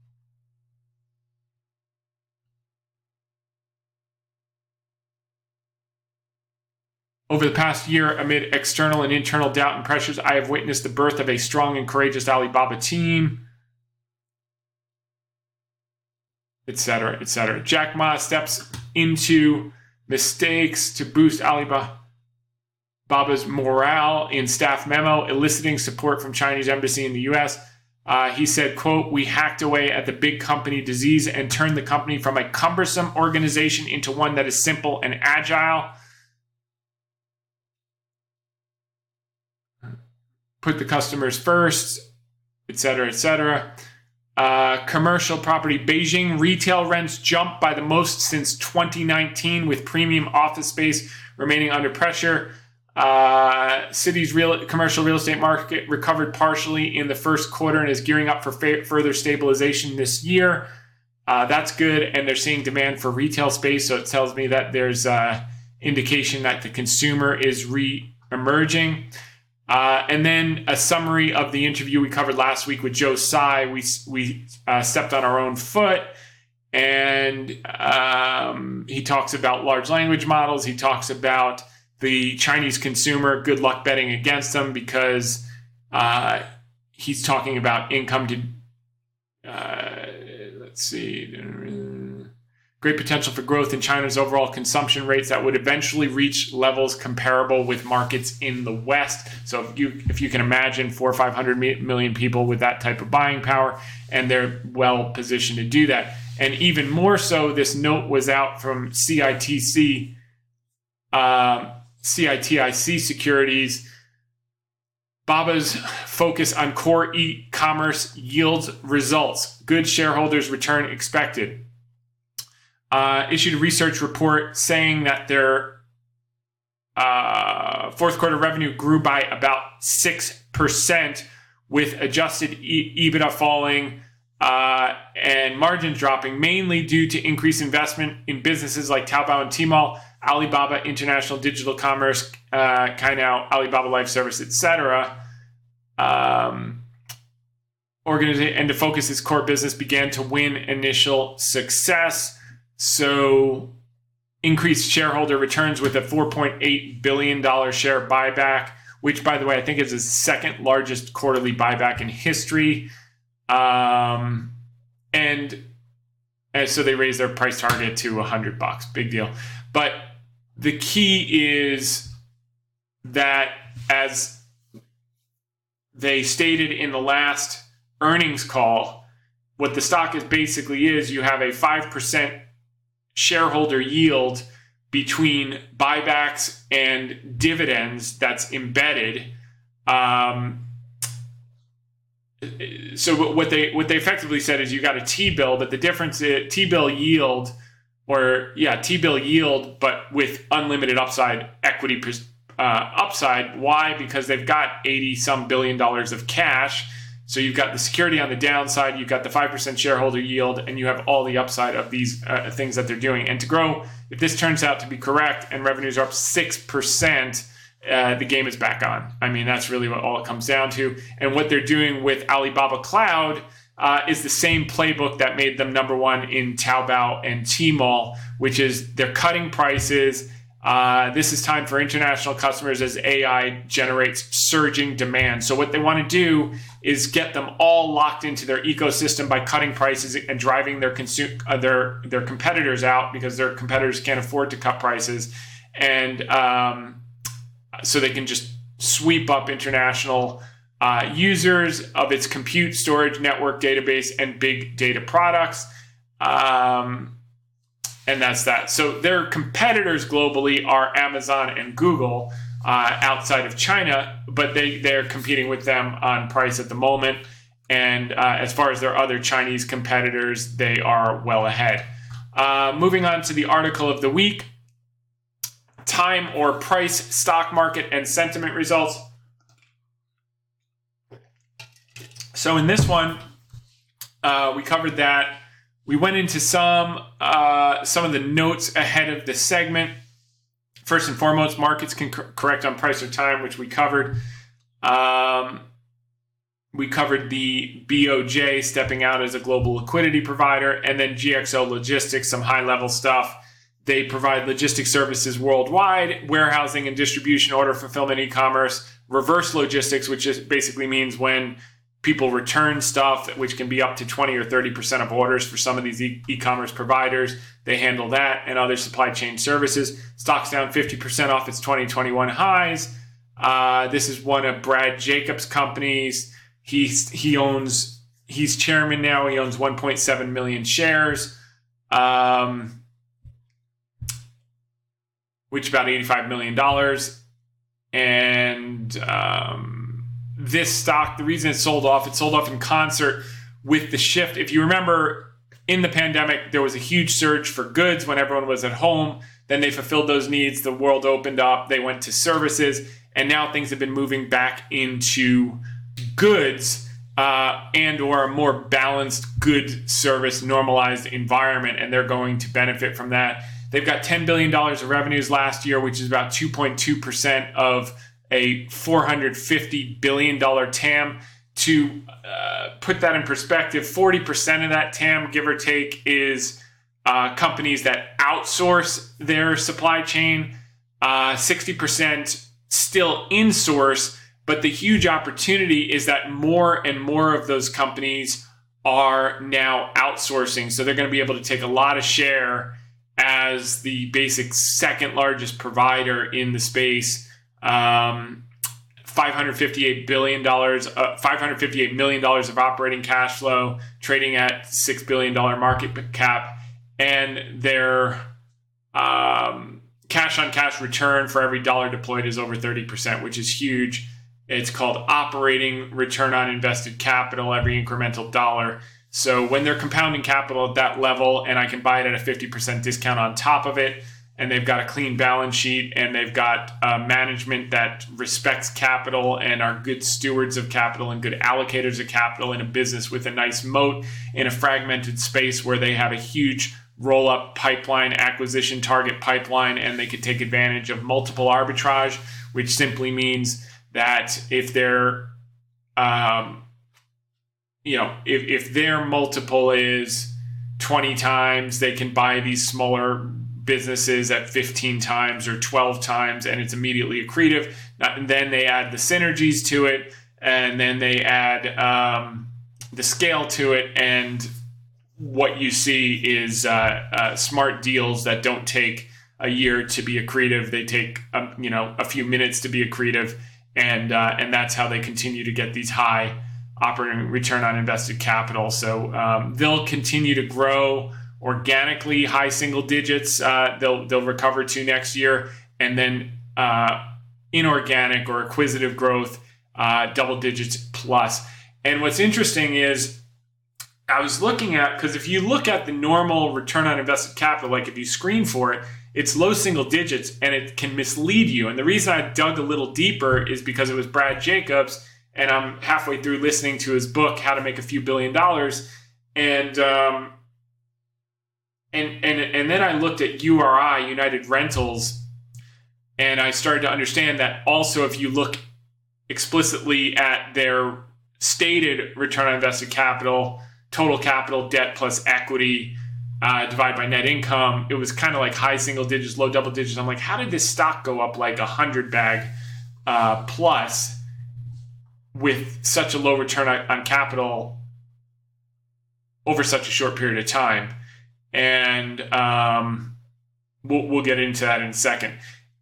Over the past year, amid external and internal doubt and pressures, I have witnessed the birth of a strong and courageous Alibaba team, et cetera, et cetera. Jack Ma steps into mistakes to boost Alibaba's morale in staff memo, eliciting support from Chinese embassy in the U S. Uh, he said, quote, we hacked away at the big company disease and turned the company from a cumbersome organization into one that is simple and agile. Put the customers first, et cetera, et cetera. Uh, commercial property. Beijing retail rents jumped by the most since twenty nineteen, with premium office space remaining under pressure. Uh, city's real commercial real estate market recovered partially in the first quarter and is gearing up for fa- further stabilization this year. Uh, that's good, and they're seeing demand for retail space, so it tells me that there's uh, indication that the consumer is re-emerging. Uh, and then a summary of the interview we covered last week with Joe Tsai. We we uh, stepped on our own foot, and um, he talks about large language models. He talks about the Chinese consumer. Good luck betting against them because uh, he's talking about income to. Uh, let's see. Great potential for growth in China's overall consumption rates that would eventually reach levels comparable with markets in the West. So if you if you can imagine four or five hundred million people with that type of buying power, and they're well positioned to do that. And even more so, this note was out from C I T C, uh, C I T I C Securities. Baba's focus on core e-commerce yields results. Good shareholders return expected. Uh, issued a research report saying that their uh, fourth quarter revenue grew by about six percent, with adjusted e- EBITDA falling uh, and margins dropping, mainly due to increased investment in businesses like Taobao and Tmall, Alibaba International Digital Commerce, uh, Cainiao, Alibaba Life Service, et cetera. Um, organiza- and to focus its core business began to win initial success. So increased shareholder returns with a four point eight billion dollars share buyback, which, by the way, I think is the second largest quarterly buyback in history. Um, and, and so they raised their price target to one hundred bucks. Big deal. But the key is that, as they stated in the last earnings call, what the stock is basically is you have a five percent shareholder yield between buybacks and dividends that's embedded. Um, so what they what they effectively said is you got a T-bill, but the difference is T-bill yield, or yeah, T-bill yield, but with unlimited upside equity uh, upside. Why? Because they've got eighty some billion dollars of cash. So you've got the security on the downside, you've got the five percent shareholder yield, and you have all the upside of these uh, things that they're doing. And to grow, if this turns out to be correct and revenues are up six percent, uh, the game is back on. I mean, that's really what all it comes down to. And what they're doing with Alibaba Cloud uh, is the same playbook that made them number one in Taobao and Tmall, which is they're cutting prices. Uh, this is time for international customers as A I generates surging demand. So what they want to do is get them all locked into their ecosystem by cutting prices and driving their consume uh, their their competitors out, because their competitors can't afford to cut prices, and um, so they can just sweep up international uh, users of its compute, storage, network, database, and big data products. Um, And that's that. So their competitors globally are Amazon and Google uh, outside of China, but they, they're competing with them on price at the moment. And uh, as far as their other Chinese competitors, they are well ahead. Uh, moving on to the article of the week, time or price, stock market, and sentiment results. So in this one, uh, we covered that. We went into some uh, some of the notes ahead of the segment. First and foremost, markets can cor- correct on price or time, which we covered. Um, we covered the B O J stepping out as a global liquidity provider, and then G X O Logistics, some high-level stuff. They provide logistics services worldwide, warehousing and distribution, order fulfillment, e-commerce, reverse logistics, which is basically means when people return stuff, which can be up to twenty or thirty percent of orders for some of these e- e-commerce providers. They handle that and other supply chain services. Stock's down fifty percent off its twenty twenty-one highs. Uh, this is one of Brad Jacobs' companies. He's, he owns, he's chairman now. He owns one point seven million shares, um, which is about eighty-five million dollars. And, um, this stock, the reason it sold off, it sold off in concert with the shift. If you remember, in the pandemic, there was a huge surge for goods when everyone was at home. Then they fulfilled those needs. The world opened up. They went to services. And now things have been moving back into goods uh, and or a more balanced good service normalized environment. And they're going to benefit from that. They've got ten billion dollars of revenues last year, which is about two point two percent of a four hundred fifty billion dollars T A M. To uh, put that in perspective, forty percent of that T A M, give or take, is uh, companies that outsource their supply chain. Uh, sixty percent still insource, but the huge opportunity is that more and more of those companies are now outsourcing. So they're going to be able to take a lot of share as the basic second largest provider in the space. Um, five hundred fifty-eight billion dollars, uh, five hundred fifty-eight million dollars of operating cash flow, trading at six billion dollars market cap, and their um, cash on cash return for every dollar deployed is over thirty percent, which is huge. It's called operating return on invested capital, every incremental dollar. So when they're compounding capital at that level, and I can buy it at a fifty percent discount on top of it, and they've got a clean balance sheet, and they've got uh, management that respects capital and are good stewards of capital and good allocators of capital in a business with a nice moat in a fragmented space where they have a huge roll-up pipeline, acquisition target pipeline, and they could take advantage of multiple arbitrage, which simply means that if they're, um, you know, if, if their multiple is twenty times, they can buy these smaller businesses at fifteen times or twelve times, and it's immediately accretive. And then they add the synergies to it, and then they add um, the scale to it, and what you see is uh, uh, smart deals that don't take a year to be accretive. They take um, you know a few minutes to be accretive, and uh, and that's how they continue to get these high operating return on invested capital. So um, they'll continue to grow organically, high single digits. Uh, they'll they'll recover to next year, and then uh, inorganic or acquisitive growth, uh, double digits plus. And what's interesting is I was looking at, because if you look at the normal return on invested capital, like if you screen for it, it's low single digits and it can mislead you. And the reason I dug a little deeper is because it was Brad Jacobs, and I'm halfway through listening to his book, How to Make a Few Billion Dollars. And um, and and and then I looked at U R I, United Rentals, and I started to understand that also if you look explicitly at their stated return on invested capital, total capital, debt plus equity, uh, divided by net income, it was kind of like high single digits, low double digits. I'm like, how did this stock go up like a hundred bag uh, plus with such a low return on, on capital over such a short period of time? And um, we'll, we'll get into that in a second.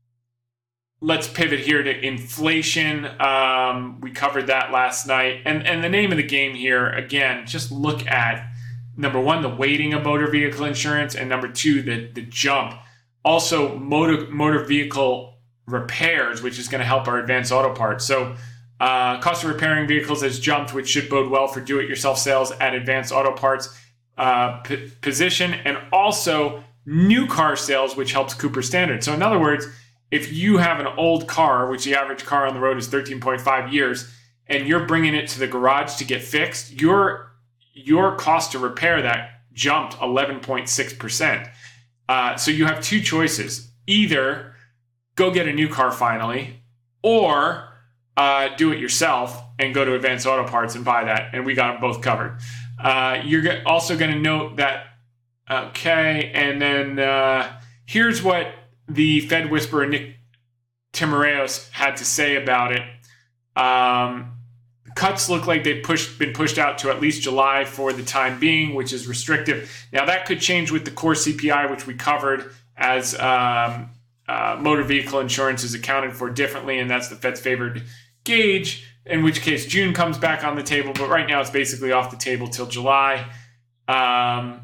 Let's pivot here to inflation. Um, we covered that last night. And, and the name of the game here, again, just look at, number one, the weighting of motor vehicle insurance, and number two, the, the jump. Also, motor, motor vehicle repairs, which is going to help our Advanced Auto Parts. So uh, cost of repairing vehicles has jumped, which should bode well for do-it-yourself sales at Advanced Auto Parts uh, p- position, and also new car sales, which helps Cooper Standard. So in other words, if you have an old car, which the average car on the road is thirteen point five years, and you're bringing it to the garage to get fixed, your your cost to repair that jumped eleven point six percent. Uh, so you have two choices. Either go get a new car finally, or uh, do it yourself and go to Advanced Auto Parts and buy that. And we got them both covered. Uh, you're also going to note that, okay, and then uh, here's what the Fed whisperer Nick Timiraos had to say about it. Um, cuts look like they've pushed, been pushed out to at least July for the time being, which is restrictive. Now that could change with the core C P I, which we covered, as um, uh, motor vehicle insurance is accounted for differently, and that's the Fed's favored gauge, in which case June comes back on the table, but right now it's basically off the table till July. Um,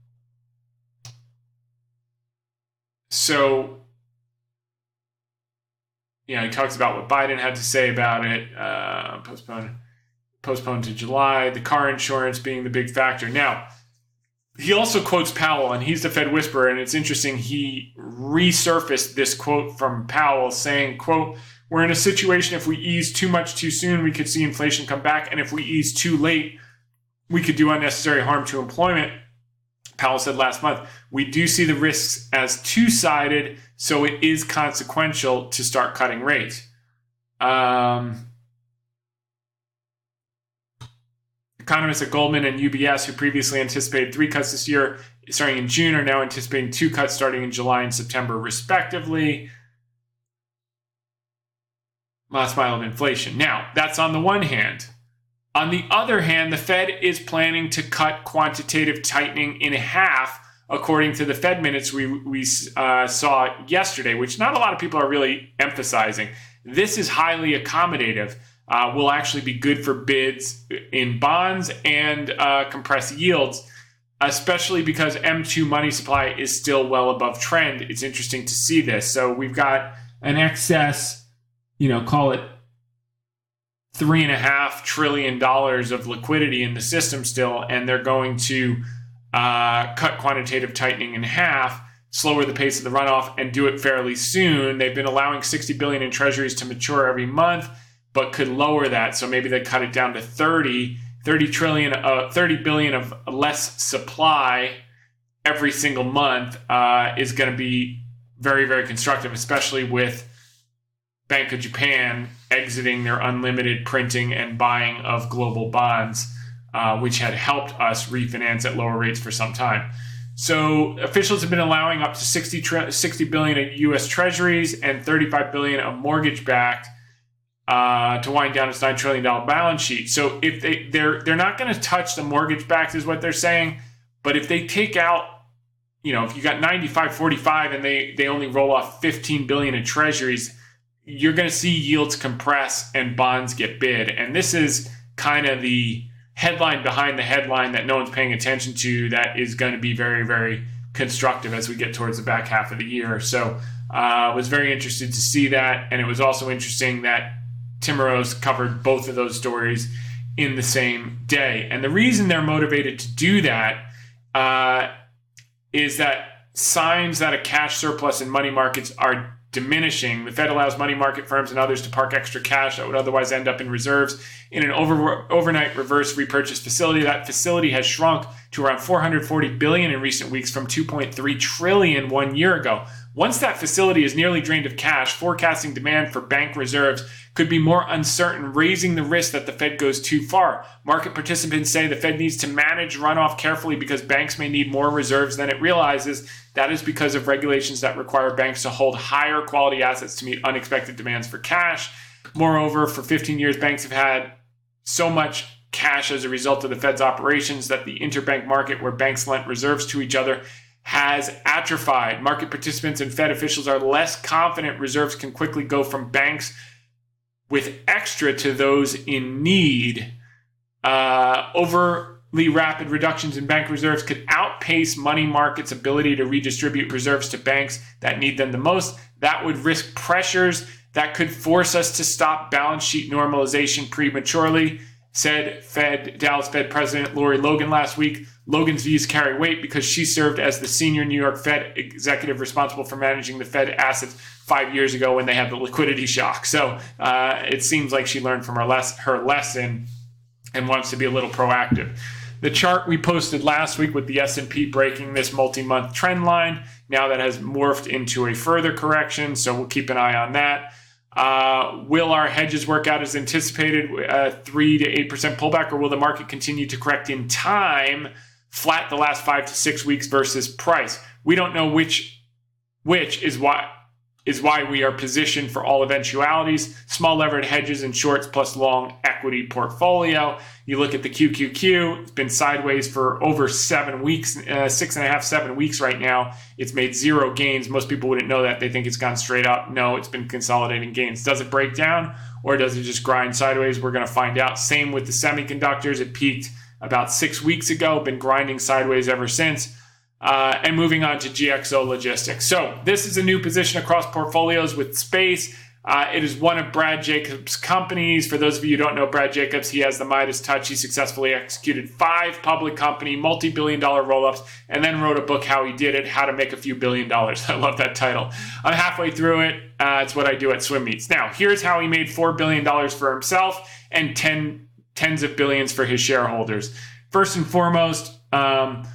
So, you know, he talks about what Biden had to say about it, uh, postponed, postponed to July, the car insurance being the big factor. Now, he also quotes Powell, and he's the Fed whisperer, and it's interesting. He resurfaced this quote from Powell saying, quote, "We're in a situation if we ease too much too soon, we could see inflation come back, and if we ease too late, we could do unnecessary harm to employment." Powell said last month, "We do see the risks as two-sided, so it is consequential to start cutting rates." Um, economists at Goldman and U B S, who previously anticipated three cuts this year starting in June, are now anticipating two cuts starting in July and September, respectively. Last mile of inflation. Now, that's on the one hand. On the other hand, the Fed is planning to cut quantitative tightening in half, according to the Fed minutes we, we uh, saw yesterday, which not a lot of people are really emphasizing. This is highly accommodative, uh, will actually be good for bids in bonds and uh, compress yields, especially because M two money supply is still well above trend. It's interesting to see this. So we've got an excess, you know, call it three and a half trillion dollars of liquidity in the system still, and they're going to uh, cut quantitative tightening in half, slower the pace of the runoff, and do it fairly soon. They've been allowing sixty billion dollars in treasuries to mature every month, but could lower that. So maybe they cut it down to thirty, thirty trillion, uh, thirty billion of less supply every single month uh, is going to be very, very constructive, especially with Bank of Japan exiting their unlimited printing and buying of global bonds, uh, which had helped us refinance at lower rates for some time. So officials have been allowing up to sixty, sixty billion of U S Treasuries and thirty-five billion of mortgage-backed uh, to wind down its nine trillion dollars balance sheet. So if they they're they're not going to touch the mortgage-backed, is what they're saying. But if they take out, you know, if you got ninety-five forty-five and they they only roll off fifteen billion in Treasuries, you're going to see yields compress and bonds get bid. And this is kind of the headline behind the headline that no one's paying attention to that is going to be very, very constructive as we get towards the back half of the year. So I uh, was very interested to see that. And it was also interesting that Timurose covered both of those stories in the same day. And the reason they're motivated to do that uh, is that signs that a cash surplus in money markets are diminishing. The Fed allows money market firms and others to park extra cash that would otherwise end up in reserves in an over, overnight reverse repurchase facility. That facility has shrunk to around four hundred forty billion dollars in recent weeks from two point three trillion dollars one year ago. Once that facility is nearly drained of cash, forecasting demand for bank reserves could be more uncertain, raising the risk that the Fed goes too far. Market participants say the Fed needs to manage runoff carefully because banks may need more reserves than it realizes. That is because of regulations that require banks to hold higher quality assets to meet unexpected demands for cash. Moreover, for fifteen years, banks have had so much cash as a result of the Fed's operations that the interbank market, where banks lent reserves to each other, has atrophied. Market participants and Fed officials are less confident reserves can quickly go from banks with extra to those in need. Uh, overly rapid reductions in bank reserves could outpace money markets' ability to redistribute reserves to banks that need them the most. That would risk pressures that could force us to stop balance sheet normalization prematurely, said Fed Dallas Fed President Lori Logan last week. Logan's views carry weight because she served as the senior New York Fed executive responsible for managing the Fed assets five years ago when they had the liquidity shock. So uh, it seems like she learned from her, les- her lesson and wants to be a little proactive. The chart we posted last week with the S and P breaking this multi-month trend line, now that has morphed into a further correction, so we'll keep an eye on that. Uh, will our hedges work out as anticipated, uh, three to eight percent pullback, or will the market continue to correct in time, flat the last five to six weeks versus price? We don't know which, which is why is why we are positioned for all eventualities. Small levered hedges and shorts plus long equity portfolio. You look at the Q Q Q, it's been sideways for over seven weeks, uh, six and a half, seven weeks right now. It's made zero gains. Most people wouldn't know that. They think it's gone straight up. No, it's been consolidating gains. Does it break down or does it just grind sideways? We're going to find out. Same with the semiconductors. It peaked about six weeks ago, been grinding sideways ever since. Uh, and moving on to G X O Logistics. So this is a new position across portfolios with Space. Uh, it is one of Brad Jacobs' companies. For those of you who don't know Brad Jacobs, he has the Midas touch. He successfully executed five public company, multi-billion dollar roll-ups, and then wrote a book, How He Did It, How to Make a Few Billion Dollars. I love that title. I'm halfway through it. Uh, it's what I do at Swim Meets. Now, here's how he made four billion dollars for himself and ten, tens of billions for his shareholders. First and foremost, um,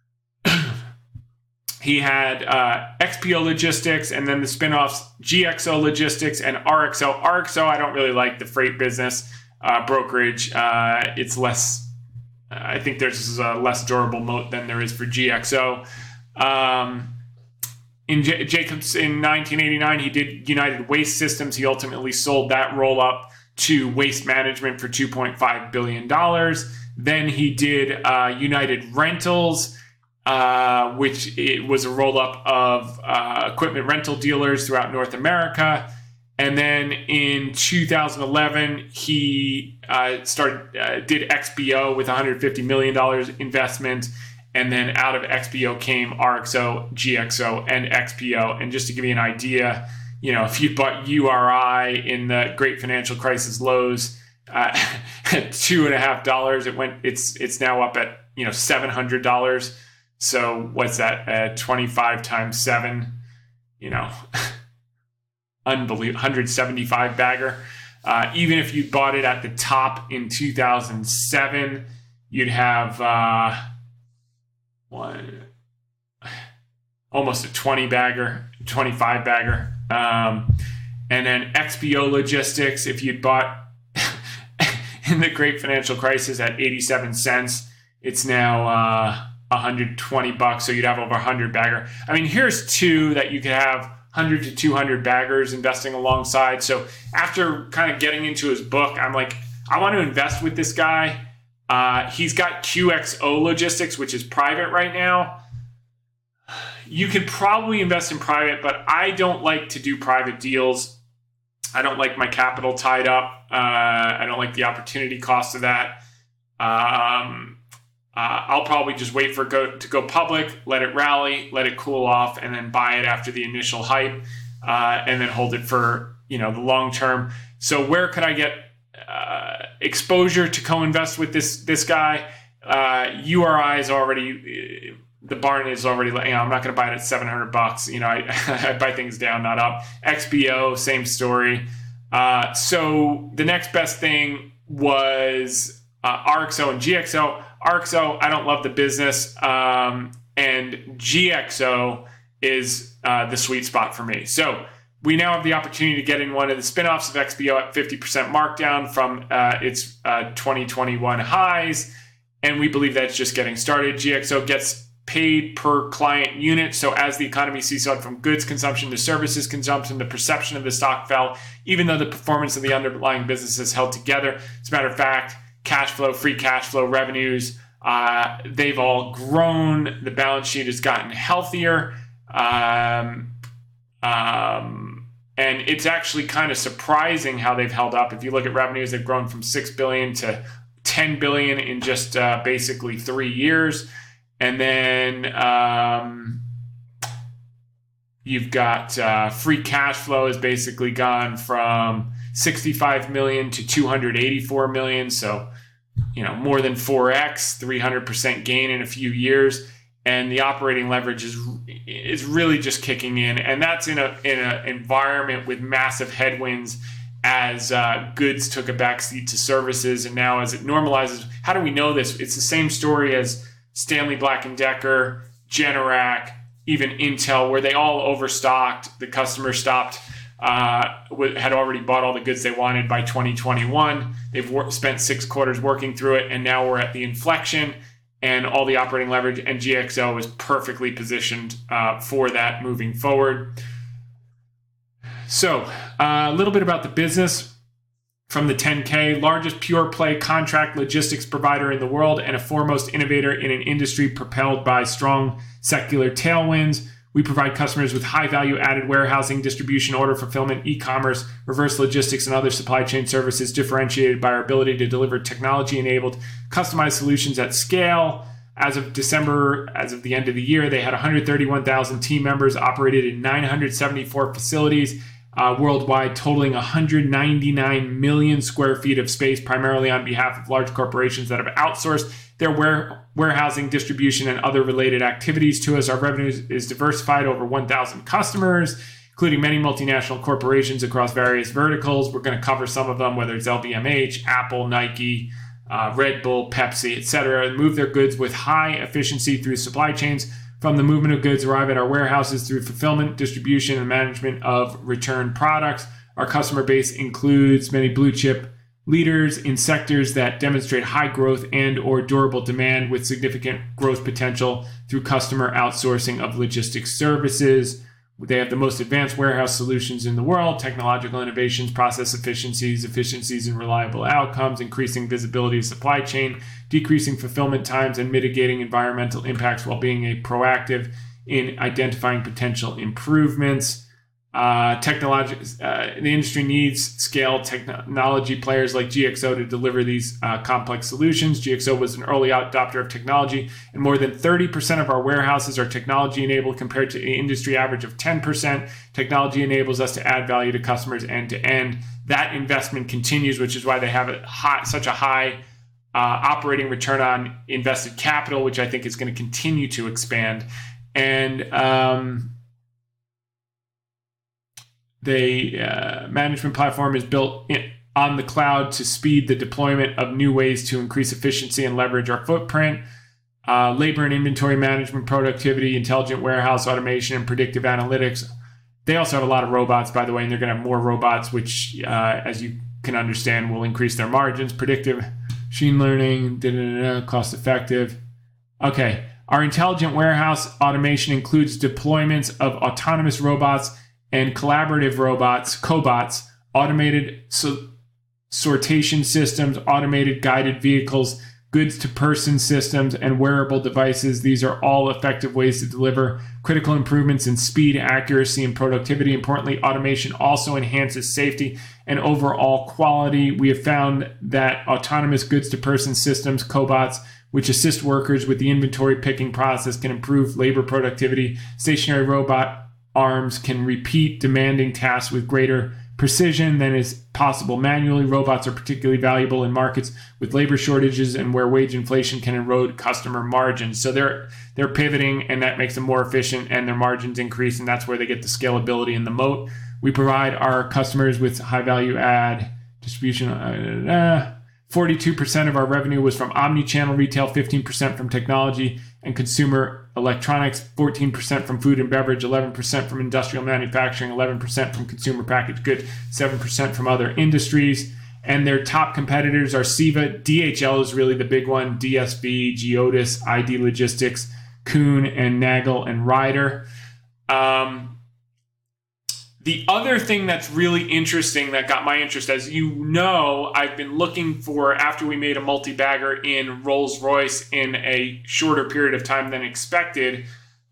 he had uh, X P O Logistics and then the spinoffs G X O Logistics and R X O. R X O, I don't really like the freight business uh, brokerage. Uh, it's less, I think there's a less durable moat than there is for G X O. Um, in J- Jacobs in nineteen eighty-nine, he did United Waste Systems. He ultimately sold that roll up to Waste Management for two point five billion dollars. Then he did uh, United Rentals, Uh, which it was a roll-up of uh, equipment rental dealers throughout North America. And then in two thousand eleven, he uh, started uh, did X B O with one hundred fifty million dollars investment. And then out of X B O came R X O, G X O, and X P O. And just to give you an idea, you know, if you bought U R I in the Great Financial Crisis lows uh, at two and a half dollars, it went. It's it's now up at you know seven hundred dollars. So what's that? Uh, twenty-five times seven, you know, unbelievable, one hundred seventy-five bagger. Uh, even if you bought it at the top in two thousand seven, you'd have uh, one, almost a twenty bagger, twenty-five bagger. Um, and then X B O Logistics, if you'd bought in the Great Financial Crisis at eighty-seven cents, it's now uh, one hundred twenty bucks, so you'd have over one hundred bagger. I mean, here's two that you could have one hundred to two hundred baggers investing alongside. So after kind of getting into his book, I'm like, I want to invest with this guy. Uh, he's got Q X O Logistics, which is private right now. You could probably invest in private, but I don't like to do private deals. I don't like my capital tied up. Uh, I don't like the opportunity cost of that. Um, uh, I'll probably just wait for it go, to go public, let it rally, let it cool off, and then buy it after the initial hype, uh, and then hold it for, you know, the long term. So where could I get uh, exposure to co-invest with this this guy? Uh, U R I is already, the barn is already, you know, I'm not going to buy it at seven hundred bucks. You know, I, I buy things down, not up. X B O, same story. Uh, so the next best thing was uh, R X O and G X O. R X O, I don't love the business. Um, and G X O is uh, the sweet spot for me. So we now have the opportunity to get in one of the spinoffs of X B O at fifty percent markdown from uh, its uh, twenty twenty-one highs. And we believe that's just getting started. G X O gets paid per client unit. So as the economy seesawed from goods consumption to services consumption, the perception of the stock fell, even though the performance of the underlying businesses held together. As a matter of fact, cash flow, free cash flow, revenues, uh, they've all grown. The balance sheet has gotten healthier. Um, um, and it's actually kind of surprising how they've held up. If you look at revenues, they've grown from six billion dollars to ten billion dollars in just uh, basically three years. And then um, you've got uh, free cash flow has basically gone from sixty-five million dollars to two hundred eighty-four million dollars. So, you know, more than four X, three hundred percent gain in a few years. And the operating leverage is is really just kicking in. And that's in a in an environment with massive headwinds as uh, goods took a backseat to services. And now as it normalizes, how do we know this? It's the same story as Stanley Black and Decker, Generac, even Intel, where they all overstocked. The customer stopped, uh, had already bought all the goods they wanted by twenty twenty-one. They've wor- spent six quarters working through it, and now we're at the inflection and all the operating leverage, and G X O is perfectly positioned uh, for that moving forward. So uh, a little bit about the business. From the ten K, largest pure play contract logistics provider in the world and a foremost innovator in an industry propelled by strong secular tailwinds. We provide customers with high value added warehousing, distribution, order fulfillment, e-commerce, reverse logistics, and other supply chain services differentiated by our ability to deliver technology enabled customized solutions at scale. As of December, as of the end of the year, they had one hundred thirty-one thousand team members, operated in nine hundred seventy-four facilities, Uh, worldwide, totaling one hundred ninety-nine million square feet of space, primarily on behalf of large corporations that have outsourced their ware- warehousing, distribution, and other related activities to us. Our revenue is diversified over one thousand customers, including many multinational corporations across various verticals. We're going to cover some of them, whether it's L V M H, Apple, Nike, uh, Red Bull, Pepsi, et cetera, and move their goods with high efficiency through supply chains. From the movement of goods arrive at our warehouses through fulfillment, distribution, and management of returned products. Our customer base includes many blue chip leaders in sectors that demonstrate high growth and or durable demand with significant growth potential through customer outsourcing of logistics services. They have the most advanced warehouse solutions in the world, technological innovations, process efficiencies, efficiencies and reliable outcomes, increasing visibility of supply chain, decreasing fulfillment times, and mitigating environmental impacts while being a proactive in identifying potential improvements. Uh, technology, uh, the industry needs scale technology players like G X O to deliver these uh, complex solutions. G X O was an early adopter of technology, and more than thirty percent of our warehouses are technology enabled compared to the industry average of ten percent. Technology enables us to add value to customers end to end. That investment continues, which is why they have a high, such a high uh, operating return on invested capital, which I think is going to continue to expand. And um, The uh, management platform is built in, on the cloud to speed the deployment of new ways to increase efficiency and leverage our footprint. Uh, labor and inventory management, productivity, intelligent warehouse automation, and predictive analytics. They also have a lot of robots, by the way, and they're going to have more robots, which, uh, as you can understand, will increase their margins. Predictive machine learning, da, da, da, da, cost effective. Okay. Our intelligent warehouse automation includes deployments of autonomous robots and collaborative robots, cobots, automated so- sortation systems, automated guided vehicles, goods-to-person systems, and wearable devices. These are all effective ways to deliver critical improvements in speed, accuracy, and productivity. Importantly, automation also enhances safety and overall quality. We have found that autonomous goods-to-person systems, cobots, which assist workers with the inventory picking process, can improve labor productivity. Stationary robot arms can repeat demanding tasks with greater precision than is possible manually. Robots are particularly valuable in markets with labor shortages and where wage inflation can erode customer margins. So they're they're pivoting, and that makes them more efficient, and their margins increase, and that's where they get the scalability and the moat. We provide our customers with high value add distribution. Uh, forty-two percent of our revenue was from omni-channel retail, fifteen percent from technology and consumer electronics, fourteen percent from food and beverage, eleven percent from industrial manufacturing, eleven percent from consumer packaged goods, seven percent from other industries. And their top competitors are CEVA. D H L is really the big one, D S V, Geodis, I D Logistics, Kuhn, and Nagel and Ryder. Um, The other thing that's really interesting that got my interest, as you know, I've been looking for, after we made a multi-bagger in Rolls-Royce in a shorter period of time than expected,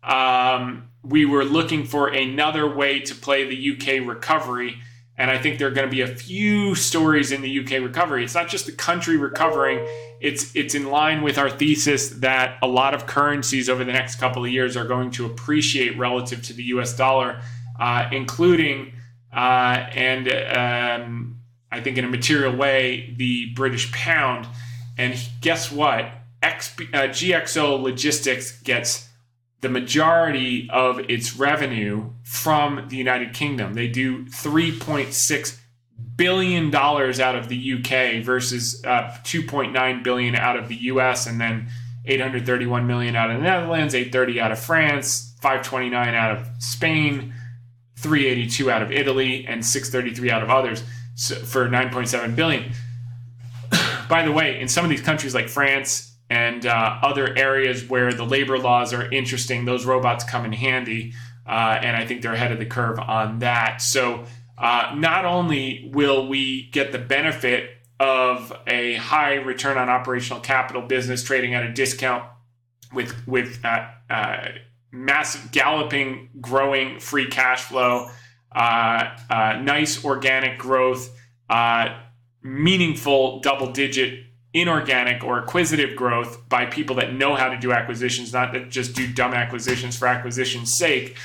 um, we were looking for another way to play the U K recovery. And I think there are going to be a few stories in the U K recovery. It's not just the country recovering. It's it's in line with our thesis that a lot of currencies over the next couple of years are going to appreciate relative to the U S dollar. Uh, including, uh, and um, I think in a material way, the British pound. And guess what? X, uh, G X O Logistics gets the majority of its revenue from the United Kingdom. They do three point six billion dollars out of the U K versus uh, two point nine billion dollars out of the U S, and then eight hundred thirty-one million dollars out of the Netherlands, eight hundred thirty out of France, five hundred twenty-nine out of Spain, three hundred eighty-two out of Italy, and six hundred thirty-three out of others, so for nine point seven billion dollars. By the way, in some of these countries like France and uh, other areas where the labor laws are interesting, those robots come in handy, uh, and I think they're ahead of the curve on that. So uh, not only will we get the benefit of a high return on operational capital business trading at a discount with with uh, uh, massive galloping growing free cash flow, uh, uh, nice organic growth, uh, meaningful double digit inorganic or acquisitive growth by people that know how to do acquisitions, not that just do dumb acquisitions for acquisition's sake.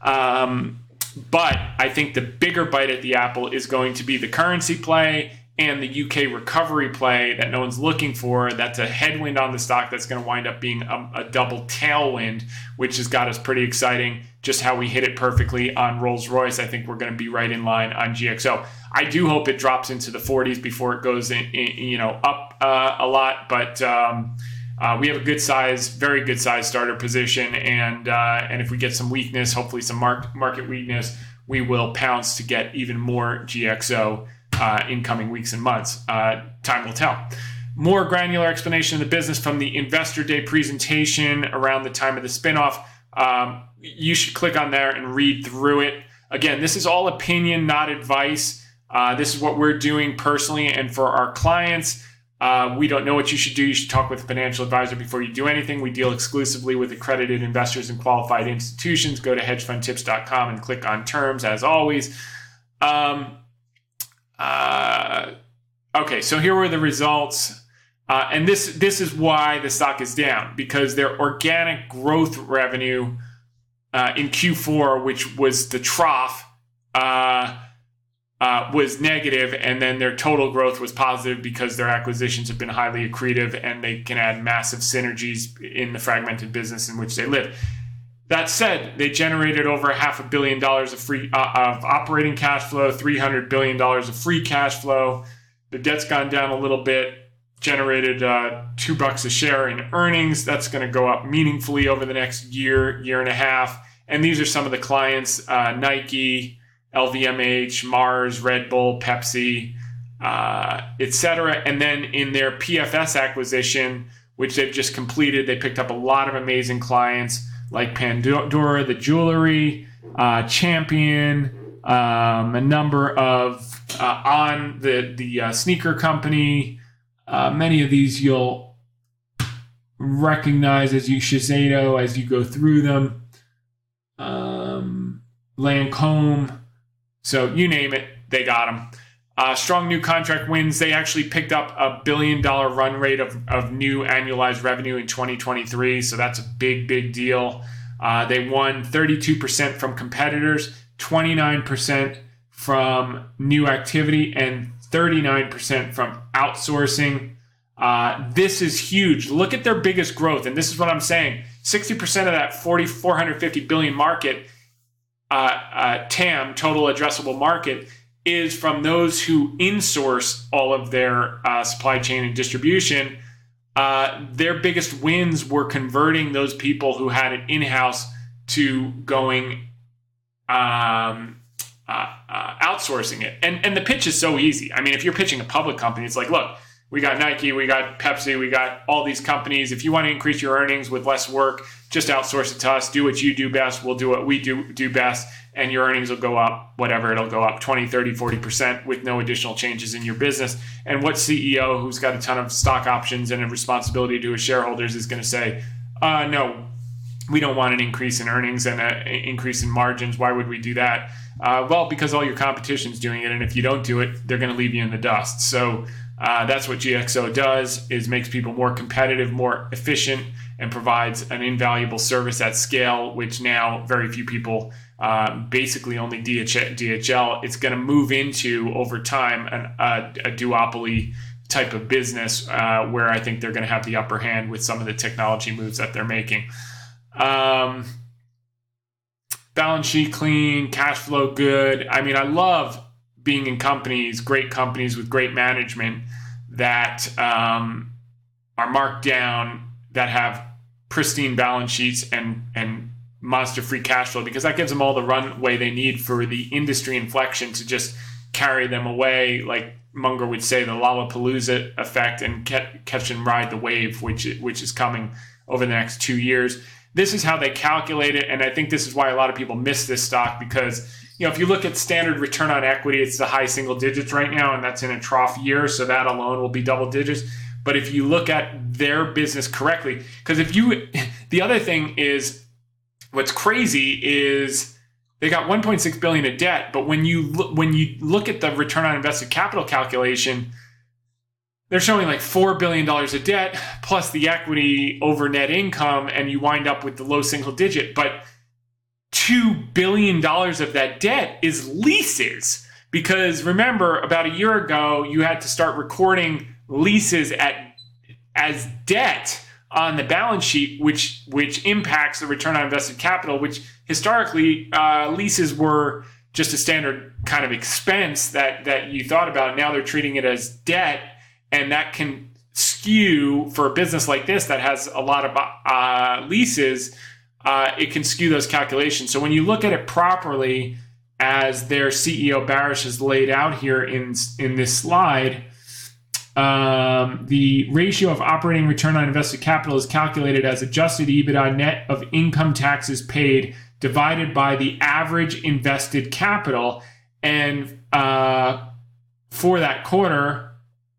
Um, but I think the bigger bite at the apple is going to be the currency play and the U K recovery play that no one's looking for. That's a headwind on the stock that's going to wind up being a, a double tailwind, which has got us pretty exciting. Just how we hit it perfectly on Rolls-Royce, I think we're going to be right in line on G X O. I do hope it drops into the forties before it goes in, in you know, up uh, a lot, but um, uh, we have a good size, very good size starter position, and uh, and if we get some weakness, hopefully some mark, market weakness, we will pounce to get even more G X O Uh, in coming weeks and months. Uh, time will tell. More granular explanation of the business from the Investor Day presentation around the time of the spinoff. Um, you should click on there and read through it. Again, this is all opinion, not advice. Uh, this is what we're doing personally and for our clients. Uh, we don't know what you should do. You should talk with a financial advisor before you do anything. We deal exclusively with accredited investors and qualified institutions. Go to hedge fund tips dot com and click on terms as always. Um, Uh, okay, so here were the results. Uh, and this this is why the stock is down, because their organic growth revenue uh, in Q four, which was the trough, uh, uh, was negative, and then their total growth was positive because their acquisitions have been highly accretive and they can add massive synergies in the fragmented business in which they live. That said, they generated over half a billion dollars of free uh, of operating cash flow, three hundred billion dollars of free cash flow. The debt's gone down a little bit, generated uh, two bucks a share in earnings. That's going to go up meaningfully over the next year, year and a half. And these are some of the clients: uh, Nike, L V M H, Mars, Red Bull, Pepsi, uh, et cetera. And then in their P F S acquisition, which they've just completed. They picked up a lot of amazing clients like Pandora, the jewelry, uh, Champion, um, a number of uh, on the, the uh, sneaker company. Uh, many of these you'll recognize as you Shiseido as you go through them. Um, Lancome. So you name it, they got them. Uh, strong new contract wins. They actually picked up a billion dollar run rate of, of new annualized revenue in twenty twenty-three. So that's a big, big deal. Uh, they won thirty-two percent from competitors, twenty-nine percent from new activity, and thirty-nine percent from outsourcing. Uh, this is huge. Look at their biggest growth. And this is what I'm saying. sixty percent of that four thousand four hundred fifty billion market, uh, uh, T A M, total addressable market, is from those who insource all of their uh, supply chain and distribution. Uh, their biggest wins were converting those people who had it in-house to going um, uh, uh, outsourcing it. And, and the pitch is so easy. I mean, if you're pitching a public company, it's like, look, we got Nike, we got Pepsi, we got all these companies. If you want to increase your earnings with less work, just outsource it to us. Do what you do best. We'll do what we do do best. And your earnings will go up, whatever, it'll go up twenty, thirty, forty percent with no additional changes in your business. And what C E O who's got a ton of stock options and a responsibility to his shareholders is going to say, uh, no, we don't want an increase in earnings and an increase in margins. Why would we do that? Uh, well, because all your competition's doing it. And if you don't do it, they're going to leave you in the dust. So uh, that's what G X O does, is makes people more competitive, more efficient, and provides an invaluable service at scale, which now very few people Uh, basically only D H L. It's going to move into, over time, an, a, a duopoly type of business uh, where I think they're going to have the upper hand with some of the technology moves that they're making. Um, balance sheet clean, cash flow good. I mean, I love being in companies, great companies with great management that um, are marked down, that have pristine balance sheets and and monster free cash flow, because that gives them all the runway they need for the industry inflection to just carry them away, like Munger would say, the Lollapalooza effect, and catch and ride the wave, which which is coming over the next two years. This is how they calculate it, and I think this is why a lot of people miss this stock, because you know if you look at standard return on equity, it's the high single digits right now, and that's in a trough year, so that alone will be double digits. But if you look at their business correctly, because if you, the other thing is, what's crazy is they got one point six billion dollars of debt, but when you look, when you look at the return on invested capital calculation, they're showing like four billion dollars of debt plus the equity over net income, and you wind up with the low single digit. But two billion dollars of that debt is leases, because remember, about a year ago, you had to start recording leases at as debt on the balance sheet, which which impacts the return on invested capital, which historically uh, leases were just a standard kind of expense that, that you thought about. Now they're treating it as debt, and that can skew, for a business like this that has a lot of uh, leases, uh, it can skew those calculations. So when you look at it properly, as their C E O Baris has laid out here in, in this slide, Um, the ratio of operating return on invested capital is calculated as adjusted EBITDA net of income taxes paid divided by the average invested capital. And uh, for that quarter,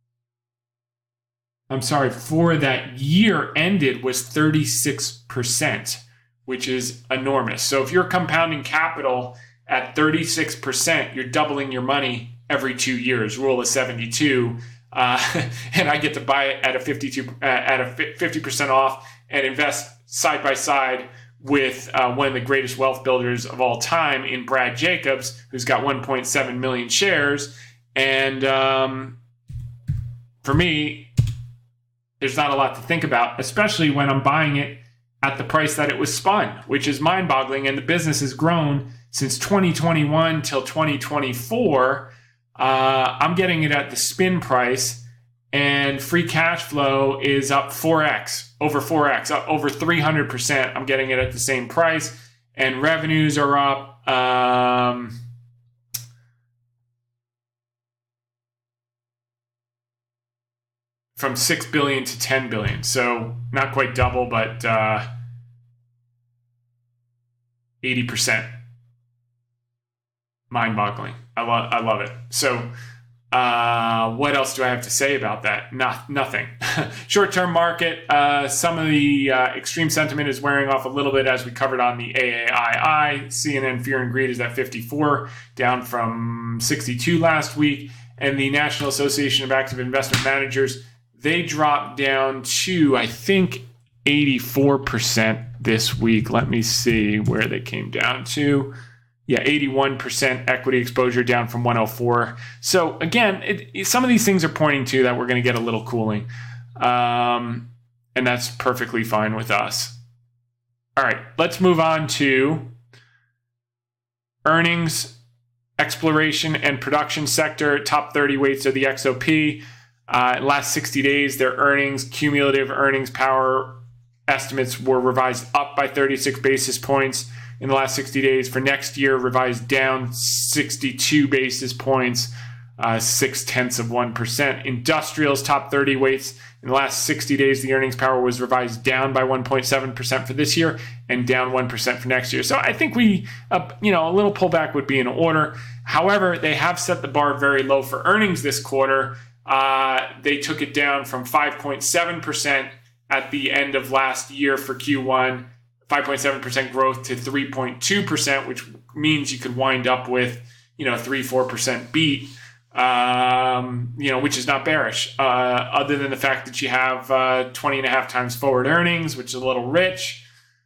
I'm sorry, for that year ended was thirty-six percent, which is enormous. So if you're compounding capital at thirty-six percent, you're doubling your money every two years, rule of seventy-two. Uh, and I get to buy it at a fifty-two uh, at a fifty percent off and invest side by side with uh, one of the greatest wealth builders of all time in Brad Jacobs, who's got one point seven million shares. And um, for me, there's not a lot to think about, especially when I'm buying it at the price that it was spun, which is mind-boggling. And the business has grown since twenty twenty-one till twenty twenty-four. Uh, I'm getting it at the spin price, and free cash flow is up four x, over four x, up over three hundred percent. I'm getting it at the same price, and revenues are up. Um, from six billion dollars to ten billion dollars. So not quite double, but uh, eighty percent. Mind-boggling. I love I love it. So uh, what else do I have to say about that? Not, nothing. Short-term market, uh, some of the uh, extreme sentiment is wearing off a little bit, as we covered on the A A I I. C N N Fear and Greed is at fifty-four, down from sixty-two last week. And the National Association of Active Investment Managers, they dropped down to, I think, eighty-four percent this week. Let me see where they came down to. Yeah, eighty-one percent equity exposure, down from one oh four. So again, it, it, some of these things are pointing to that we're going to get a little cooling. Um, and that's perfectly fine with us. All right, let's move on to earnings, exploration, and production sector. Top thirty weights of the X O P. Uh, last sixty days, their earnings, cumulative earnings power estimates were revised up by thirty-six basis points in the last sixty days. For next year, revised down sixty-two basis points, uh, six tenths of one percent. Industrials, top thirty weights. In the last sixty days, the earnings power was revised down by one point seven percent for this year and down one percent for next year. So I think we, uh, you know, a little pullback would be in order. However, they have set the bar very low for earnings this quarter. Uh, they took it down from five point seven percent at the end of last year for Q one, five point seven percent growth, to three point two percent, which means you could wind up with, you know, three, four percent beat, um, you know, which is not bearish, uh, other than the fact that you have uh, twenty and a half times forward earnings, which is a little rich.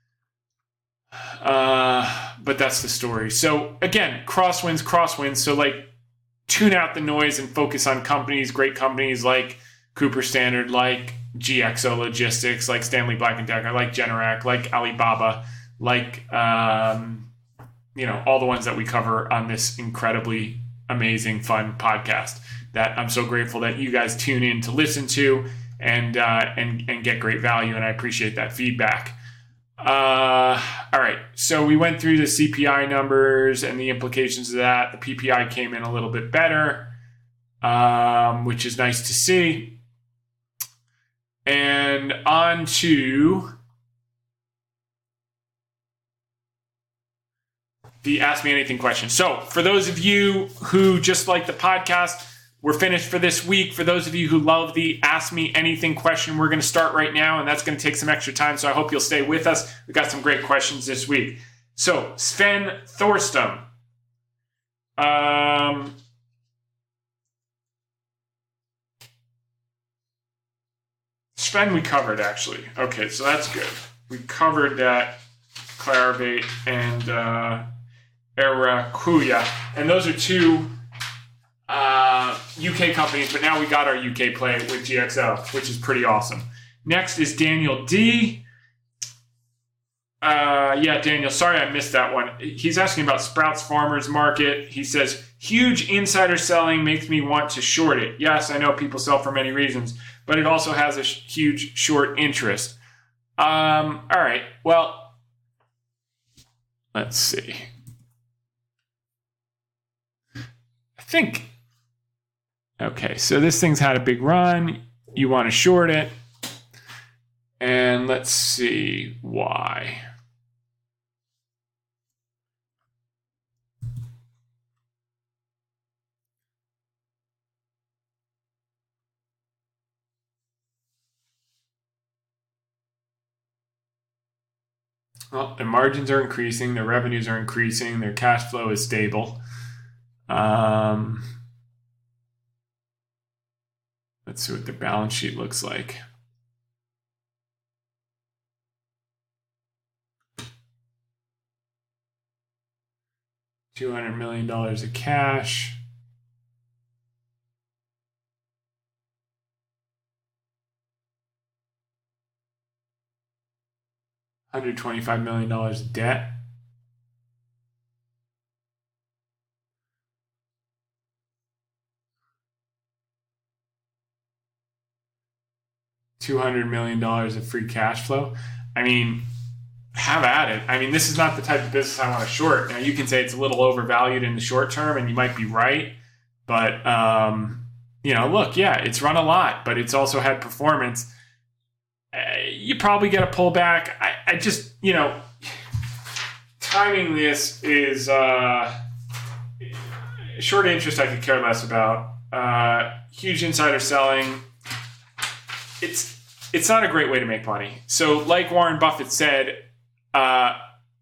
Uh, but that's the story. So again, crosswinds, crosswinds. So like, tune out the noise and focus on companies, great companies like Cooper Standard, like G X O Logistics, like Stanley Black and Decker, like Generac, like Alibaba, like, um, you know, all the ones that we cover on this incredibly amazing, fun podcast that I'm so grateful that you guys tune in to listen to and, uh, and, and get great value. And I appreciate that feedback. Uh, all right. So we went through the C P I numbers and the implications of that. The P P I came in a little bit better, um, which is nice to see. And on to the Ask Me Anything question. So for those of you who just like the podcast, we're finished for this week. For those of you who love the Ask Me Anything question, we're going to start right now, and that's going to take some extra time, so I hope you'll stay with us. We've got some great questions this week. So, Sven Thorstam. Um, Sven we covered, actually. Okay, so that's good. We covered that Clarivate and uh, Arakuya, and those are two Uh, U K companies, but now we got our U K play with G X O, which is pretty awesome. Next is Daniel D. Uh, yeah, Daniel, sorry I missed that one. He's asking about Sprouts Farmers Market. He says, huge insider selling makes me want to short it. Yes, I know people sell for many reasons, but it also has a sh- huge short interest. Um, all right, well, let's see. I think... Okay, so this thing's had a big run. You want to short it. And let's see why. Well, their margins are increasing, their revenues are increasing, their cash flow is stable. Um... Let's see what the balance sheet looks like. two hundred million dollars of cash. one hundred twenty-five million dollars of debt. two hundred million dollars of free cash flow. I mean, have at it. I mean, this is not the type of business I want to short. Now, you can say it's a little overvalued in the short term, and you might be right. But, um, you know, look, yeah, it's run a lot, but it's also had performance. Uh, you probably get a pullback. I, I just, you know, timing this is uh, short interest I could care less about. Uh, huge insider selling. It's it's not a great way to make money. So like Warren Buffett said, uh,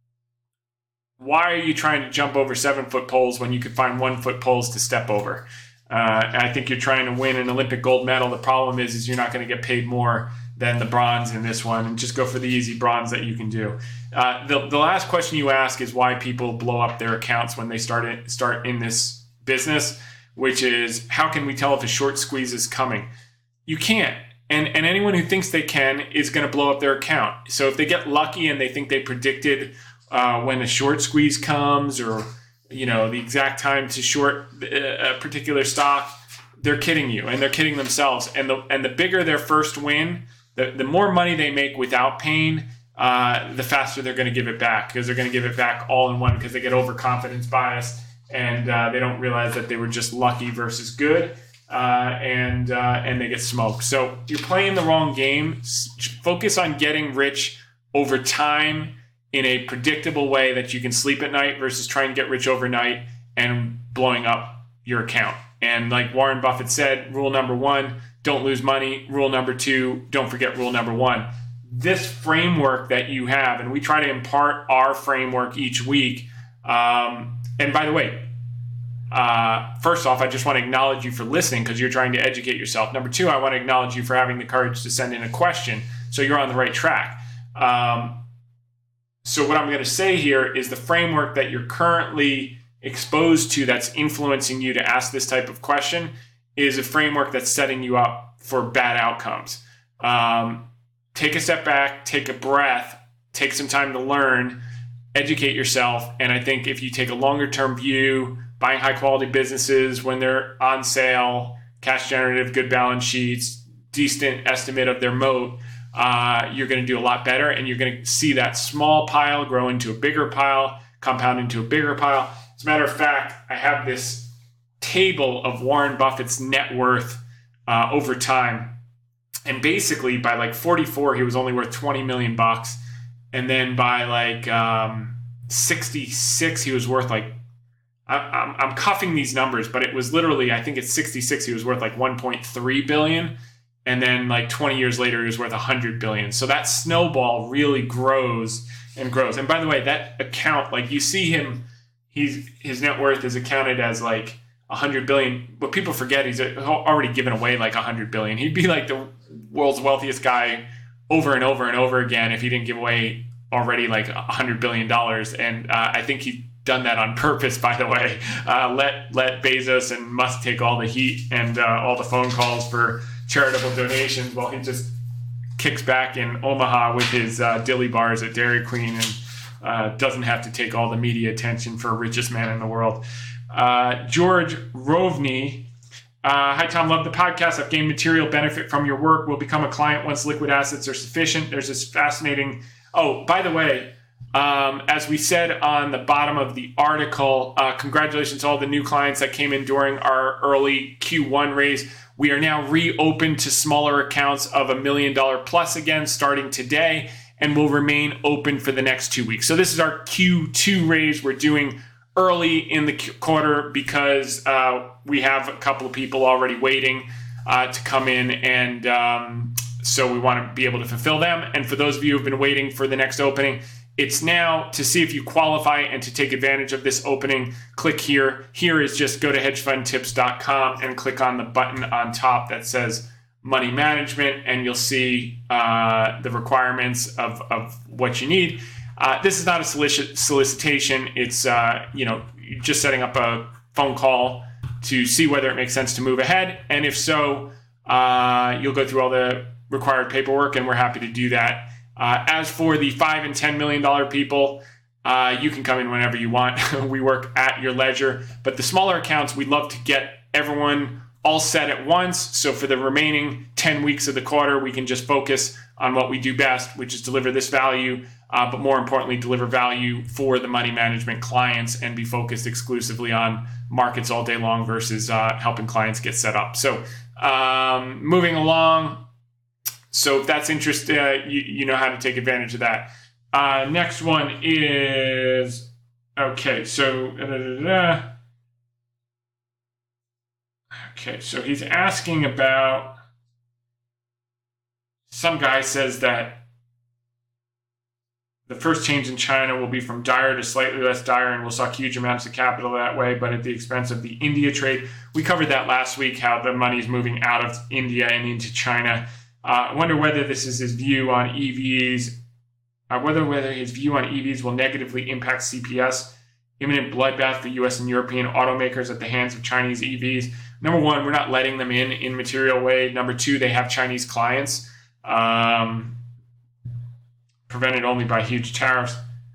why are you trying to jump over seven-foot poles when you could find one-foot poles to step over? Uh, I think you're trying to win an Olympic gold medal. The problem is, is you're not going to get paid more than the bronze in this one, and just go for the easy bronze that you can do. Uh, the, the last question you ask is why people blow up their accounts when they start in, start in this business, which is, how can we tell if a short squeeze is coming? You can't. And, and anyone who thinks they can is going to blow up their account. So if they get lucky and they think they predicted uh, when a short squeeze comes, or you know the exact time to short a particular stock, they're kidding you, and they're kidding themselves. And the and the bigger their first win, the, the more money they make without pain, uh, the faster they're going to give it back, because they're going to give it back all in one, because they get overconfidence bias, and uh, they don't realize that they were just lucky versus good. Uh, and uh, and they get smoked. So you're playing the wrong game. Focus on getting rich over time in a predictable way that you can sleep at night, versus trying to get rich overnight and blowing up your account. And like Warren Buffett said, rule number one, don't lose money. Rule number two, don't forget rule number one. This framework that you have, and we try to impart our framework each week. Um, and by the way, Uh, first off, I just want to acknowledge you for listening, because you're trying to educate yourself. Number two, I want to acknowledge you for having the courage to send in a question, so you're on the right track. Um, so what I'm going to say here is the framework that you're currently exposed to that's influencing you to ask this type of question is a framework that's setting you up for bad outcomes. Um, take a step back, take a breath, take some time to learn, educate yourself. And I think if you take a longer term view, buying high quality businesses when they're on sale, cash generative, good balance sheets, decent estimate of their moat, uh, you're going to do a lot better. And you're going to see that small pile grow into a bigger pile, compound into a bigger pile. As a matter of fact, I have this table of Warren Buffett's net worth uh, over time. And basically by like forty-four, he was only worth twenty million bucks. And then by like um, sixty-six, he was worth like, I'm, I'm cuffing these numbers, but it was literally, I think it's sixty-six, he was worth like one point three billion. And then like twenty years later, he was worth one hundred billion. So that snowball really grows and grows. And by the way, that account, like you see him, he's, his net worth is accounted as like one hundred billion. What people forget, he's already given away like one hundred billion. He'd be like the world's wealthiest guy over and over and over again if he didn't give away already like one hundred billion dollars. And uh, I think he done that on purpose, by the way. Uh, let let Bezos and Musk take all the heat and uh, all the phone calls for charitable donations, while he just kicks back in Omaha with his uh, dilly bars at Dairy Queen, and uh, doesn't have to take all the media attention for richest man in the world. Uh, George Rovney. Uh, Hi, Tom. Love the podcast. I've gained material benefit from your work. Will become a client once liquid assets are sufficient. There's this fascinating... Oh, by the way, Um, as we said on the bottom of the article, uh, congratulations to all the new clients that came in during our early Q one raise. We are now reopened to smaller accounts of a million dollar plus again, starting today, and will remain open for the next two weeks. So this is our Q two raise we're doing early in the quarter, because uh, we have a couple of people already waiting uh, to come in, and um, so we want to be able to fulfill them. And for those of you who have been waiting for the next opening, it's now. To see if you qualify and to take advantage of this opening, click here. Here is just go to hedge fund tips dot com and click on the button on top that says money management, and you'll see uh, the requirements of, of what you need. Uh, this is not a solici- solicitation. It's uh, you know just setting up a phone call to see whether it makes sense to move ahead. And if so, uh, you'll go through all the required paperwork, and we're happy to do that. Uh, as for the five and ten million dollar people, uh, you can come in whenever you want. We work at your leisure. But the smaller accounts, we'd love to get everyone all set at once. So for the remaining ten weeks of the quarter, we can just focus on what we do best, which is deliver this value uh, but more importantly, deliver value for the money management clients and be focused exclusively on markets all day long versus uh, helping clients get set up. So um, moving along. So if that's interesting, uh, you, you know how to take advantage of that. Uh, next one is, okay, so, da, da, da, da. Okay, so he's asking about, some guy says that the first change in China will be from dire to slightly less dire, and we'll suck huge amounts of capital that way, but at the expense of the India trade. We covered that last week, how the money is moving out of India and into China. Uh, I wonder whether this is his view on E Vs, uh, whether whether his view on E Vs will negatively impact C P S. Imminent bloodbath for U S and European automakers at the hands of Chinese E Vs. Number one, we're not letting them in in material way. Number two, they have Chinese clients. Um, prevented only by huge tariffs.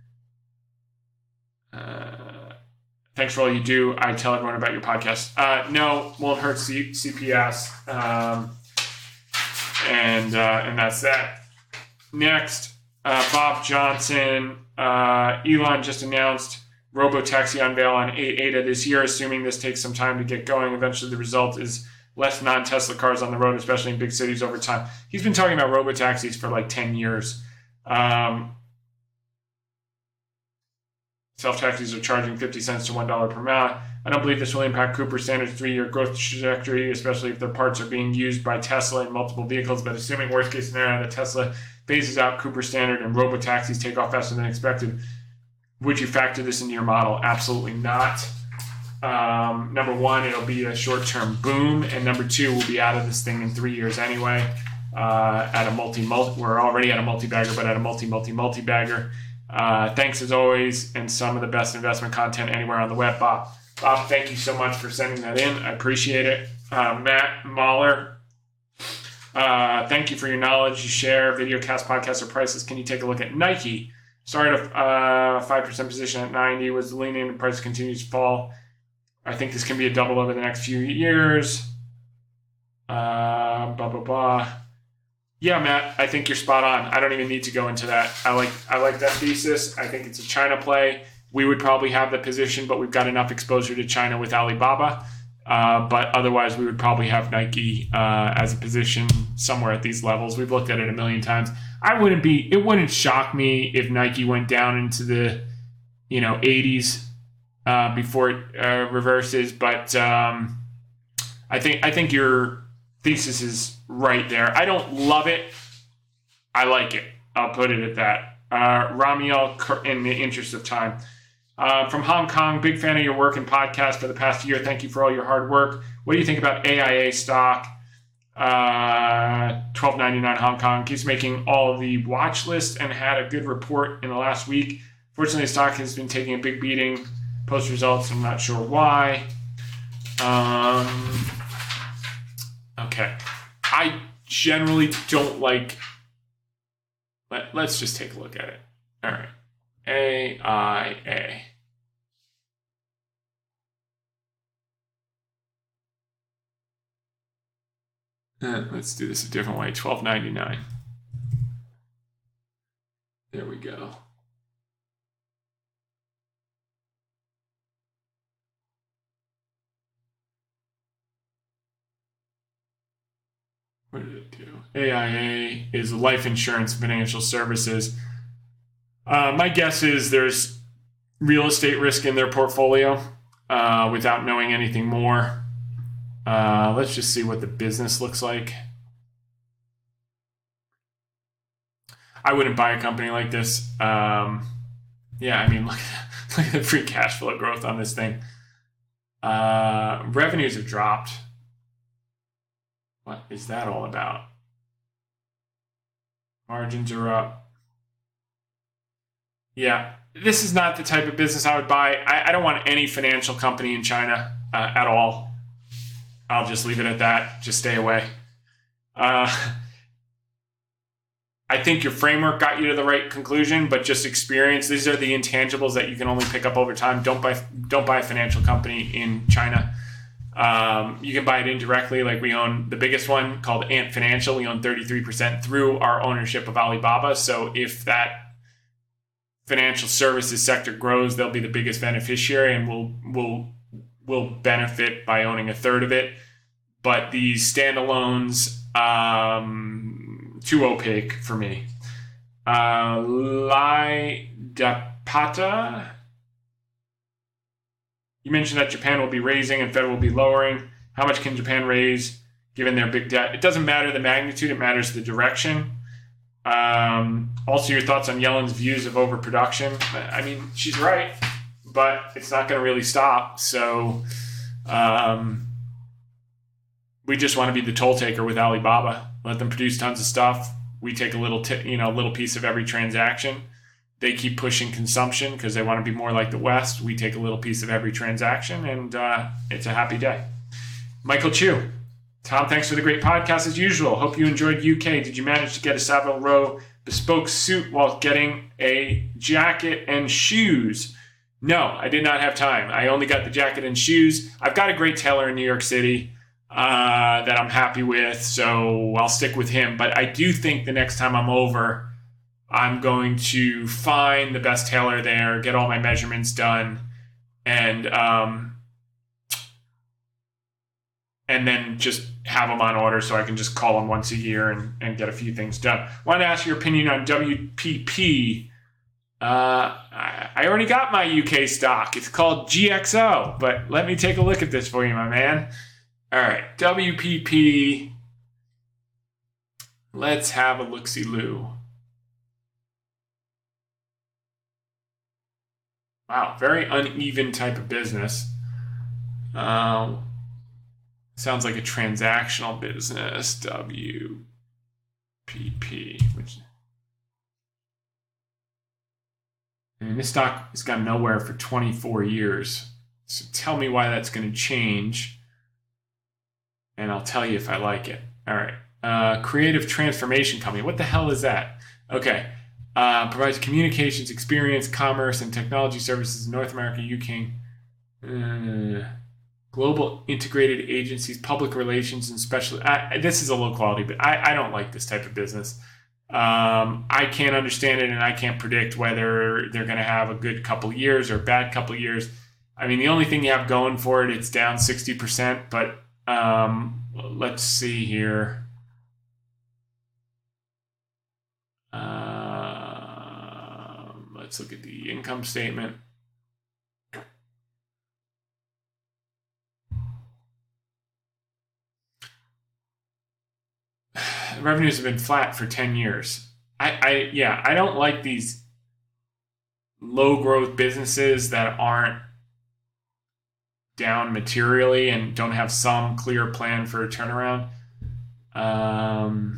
Uh, thanks for all you do. I tell everyone about your podcast. Uh, no, won't hurt C- CPS. Um, and uh, and that's that. Next, uh, Bob Johnson. Uh, Elon just announced Robotaxi unveil on eight A D A this year, assuming this takes some time to get going. Eventually, the result is less non-Tesla cars on the road, especially in big cities over time. He's been talking about robotaxis for like ten years. Um, self-taxis are charging fifty cents to one dollar per mile. I don't believe this will impact Cooper Standard's three-year growth trajectory, especially if their parts are being used by Tesla in multiple vehicles. But assuming worst-case scenario that Tesla phases out Cooper Standard and robotaxis take off faster than expected, would you factor this into your model? Absolutely not. Um, number one, it'll be a short-term boom, and number two, we'll be out of this thing in three years anyway. Uh, at a multi, multi, we're already at a multi-bagger, but at a multi, multi, multi-bagger. Uh, thanks as always, and some of the best investment content anywhere on the web. Bob, Bob, thank you so much for sending that in. I appreciate it. Uh, Matt Mahler, uh, thank you for your knowledge. You share videocast, podcasts, or prices. Can you take a look at Nike? Started a uh, five percent position at ninety, was leaning, the price continues to fall. I think this can be a double over the next few years. Uh, blah, blah, blah. Yeah, Matt, I think you're spot on. I don't even need to go into that. I like I like that thesis. I think it's a China play. We would probably have the position, but we've got enough exposure to China with Alibaba. Uh, but otherwise, we would probably have Nike uh, as a position somewhere at these levels. We've looked at it a million times. I wouldn't be. It wouldn't shock me if Nike went down into the, you know, eighties uh, before it uh, reverses. But um, I think I think your thesis is right there. I don't love it. I like it. I'll put it at that. Uh, Ramiel, in the interest of time. Uh, from Hong Kong, big fan of your work and podcast for the past year. Thank you for all your hard work. What do you think about A I A stock? Uh, twelve ninety-nine Hong Kong. Keeps making all the watch list and had a good report in the last week. Fortunately, the stock has been taking a big beating post results. I'm not sure why. Um, okay. I generally don't like... Let, let's just take a look at it. All right. A I A. Uh, let's do this a different way. twelve ninety-nine. There we go. What did it do? A I A is life insurance financial services. Uh, my guess is there's real estate risk in their portfolio uh, without knowing anything more. Uh, let's just see what the business looks like. I wouldn't buy a company like this. Um, yeah, I mean, look, look at the free cash flow growth on this thing. Uh, revenues have dropped. What is that all about? Margins are up. Yeah, this is not the type of business I would buy. I, I don't want any financial company in China uh, at all. I'll just leave it at that. Just stay away. Uh, I think your framework got you to the right conclusion, but just experience. These are the intangibles that you can only pick up over time. Don't buy, don't buy a financial company in China. Um, you can buy it indirectly, like we own the biggest one called Ant Financial. We own thirty-three percent through our ownership of Alibaba. So if that financial services sector grows, they'll be the biggest beneficiary, and we'll will will benefit by owning a third of it. But these standalones, um, too opaque for me. Uh, Lai Dapata. You mentioned that Japan will be raising and Fed will be lowering. How much can Japan raise given their big debt? It doesn't matter the magnitude, it matters the direction. Um, also, your thoughts on Yellen's views of overproduction. I mean, she's right, but it's not going to really stop. So um, we just want to be the toll taker with Alibaba. Let them produce tons of stuff. We take a little, t- you know, little piece of every transaction. They keep pushing consumption because they want to be more like the West. We take a little piece of every transaction, and uh, it's a happy day. Michael Chu. Tom, thanks for the great podcast as usual. Hope you enjoyed U K. Did you manage to get a Savile Row bespoke suit while getting a jacket and shoes? No, I did not have time. I only got the jacket and shoes. I've got a great tailor in New York City uh, that I'm happy with, so I'll stick with him. But I do think the next time I'm over, I'm going to find the best tailor there, get all my measurements done, and um, and then just have them on order so I can just call them once a year and, and get a few things done. Wanted to ask your opinion on W P P. Uh, I, I already got my U K stock. It's called G X O, but let me take a look at this for you, my man. All right, W P P. Let's have a look-see-loo. Wow, very uneven type of business. Um, sounds like a transactional business. W P P. Which, I mean, this stock has gone nowhere for twenty-four years. So tell me why that's going to change, and I'll tell you if I like it. All right. Uh, creative transformation company. What the hell is that? Okay. Uh, provides communications, experience, commerce, and technology services in North America, U K. Uh, global integrated agencies, public relations, and special. I, this is a low quality, but I, I don't like this type of business. Um, I can't understand it, and I can't predict whether they're going to have a good couple years or a bad couple years. I mean, the only thing you have going for it, it's down sixty percent, but um, let's see here. Uh, let's look at the income statement. Revenues have been flat for ten years. I, I yeah, I don't like these low growth businesses that aren't down materially and don't have some clear plan for a turnaround. Um,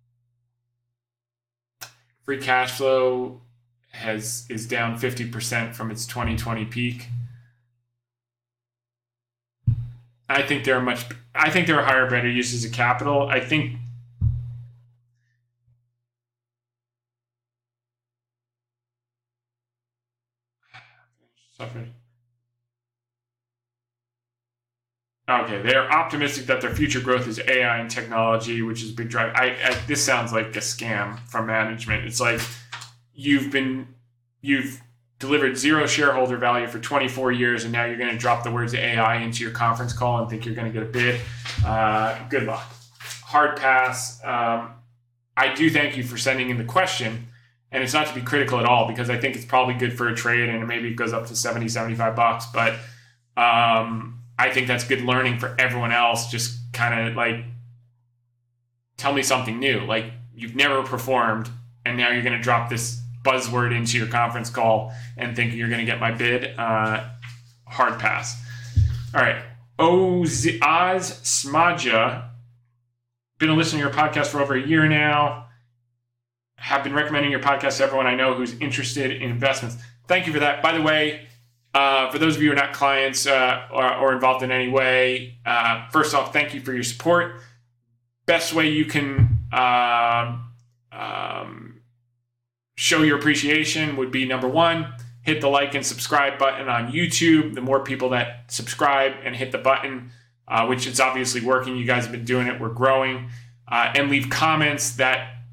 free cash flow has is down fifty percent from its twenty twenty peak. I think there are much. I think there are higher, better uses of capital. I think. Suffered. Okay, they are optimistic that their future growth is A I and technology, which is a big drive. I, I this sounds like a scam from management. It's like you've been you've delivered zero shareholder value for twenty-four years, and now you're going to drop the words A I into your conference call and think you're going to get a bid. Uh, good luck. Hard pass. Um, I do thank you for sending in the question. And it's not to be critical at all, because I think it's probably good for a trade, and maybe it goes up to seventy, seventy-five bucks. But um, I think that's good learning for everyone else. Just kind of like, tell me something new. Like, you've never performed, and now you're going to drop this buzzword into your conference call and think you're going to get my bid. Uh, hard pass. All right. Oz Oz Smaja. Been a listener to your podcast for over a year now. Have been recommending your podcast to everyone I know who's interested in investments. Thank you for that. By the way, uh, for those of you who are not clients uh, or, or involved in any way, uh, first off, thank you for your support. Best way you can uh, um, show your appreciation would be, number one, hit the like and subscribe button on YouTube. The more people that subscribe and hit the button, uh, which is obviously working. You guys have been doing it. We're growing. Uh, and leave comments that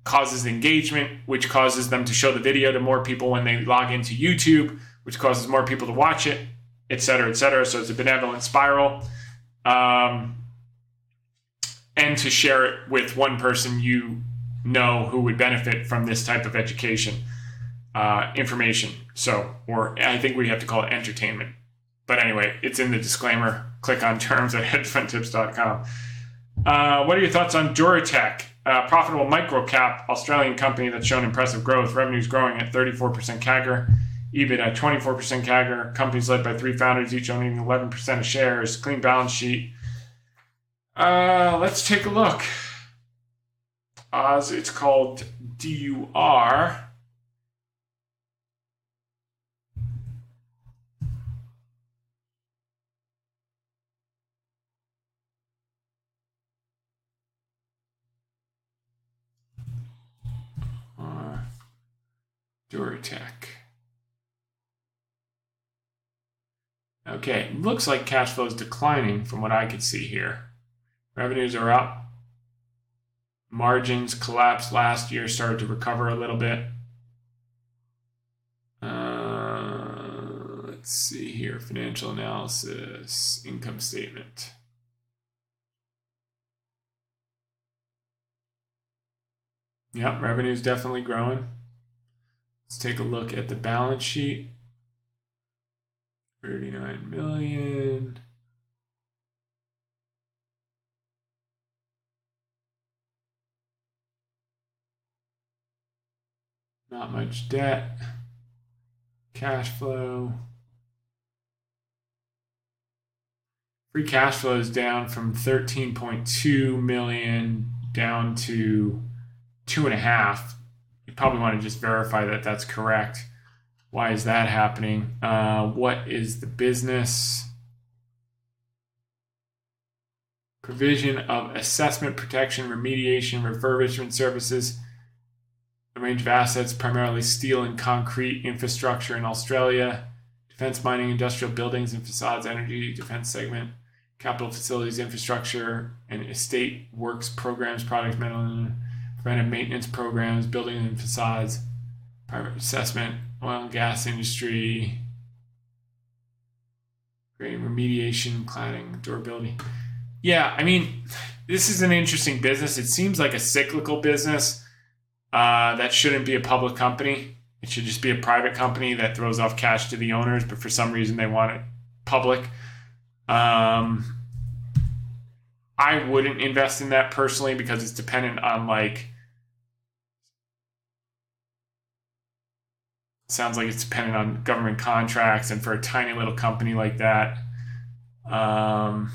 causes engagement, which causes them to show the video to more people when they log into YouTube, which causes more people to watch it, et cetera, et cetera. So it's a benevolent spiral. Um, and to share it with one person you know who would benefit from this type of education, uh, information. So, or I think we have to call it entertainment. But anyway, it's in the disclaimer. Click on terms at hedge fund tips dot com. Uh, what are your thoughts on Duratec? Uh, profitable micro-cap Australian company that's shown impressive growth. Revenues growing at thirty-four percent C A G R. EBIT at twenty-four percent C A G R. Companies led by three founders, each owning eleven percent of shares. Clean balance sheet. Uh, let's take a look. Oz, it's called D U R. Duratec. Okay, looks like cash flow is declining from what I could see here. Revenues are up. Margins collapsed last year, started to recover a little bit. Uh, let's see here, financial analysis, income statement. Yep, revenue's definitely growing. Let's take a look at the balance sheet. thirty-nine million. Not much debt. Cash flow. Free cash flow is down from thirteen point two million down to two and a half. You probably want to just verify that that's correct. Why is that happening? Uh, what is the business? Provision of assessment, protection, remediation, refurbishment services. A range of assets, primarily steel and concrete infrastructure in Australia. Defense, mining, industrial buildings and facades, energy, defense segment. Capital facilities, infrastructure, and estate works programs, product metal, preventive maintenance programs, buildings and facades, private assessment, oil and gas industry, grading, remediation, cladding, durability. Yeah, I mean, this is an interesting business. It seems like a cyclical business uh, that shouldn't be a public company. It should just be a private company that throws off cash to the owners, but for some reason they want it public. Um, I wouldn't invest in that personally because it's dependent on like, sounds like it's dependent on government contracts, and for a tiny little company like that, um,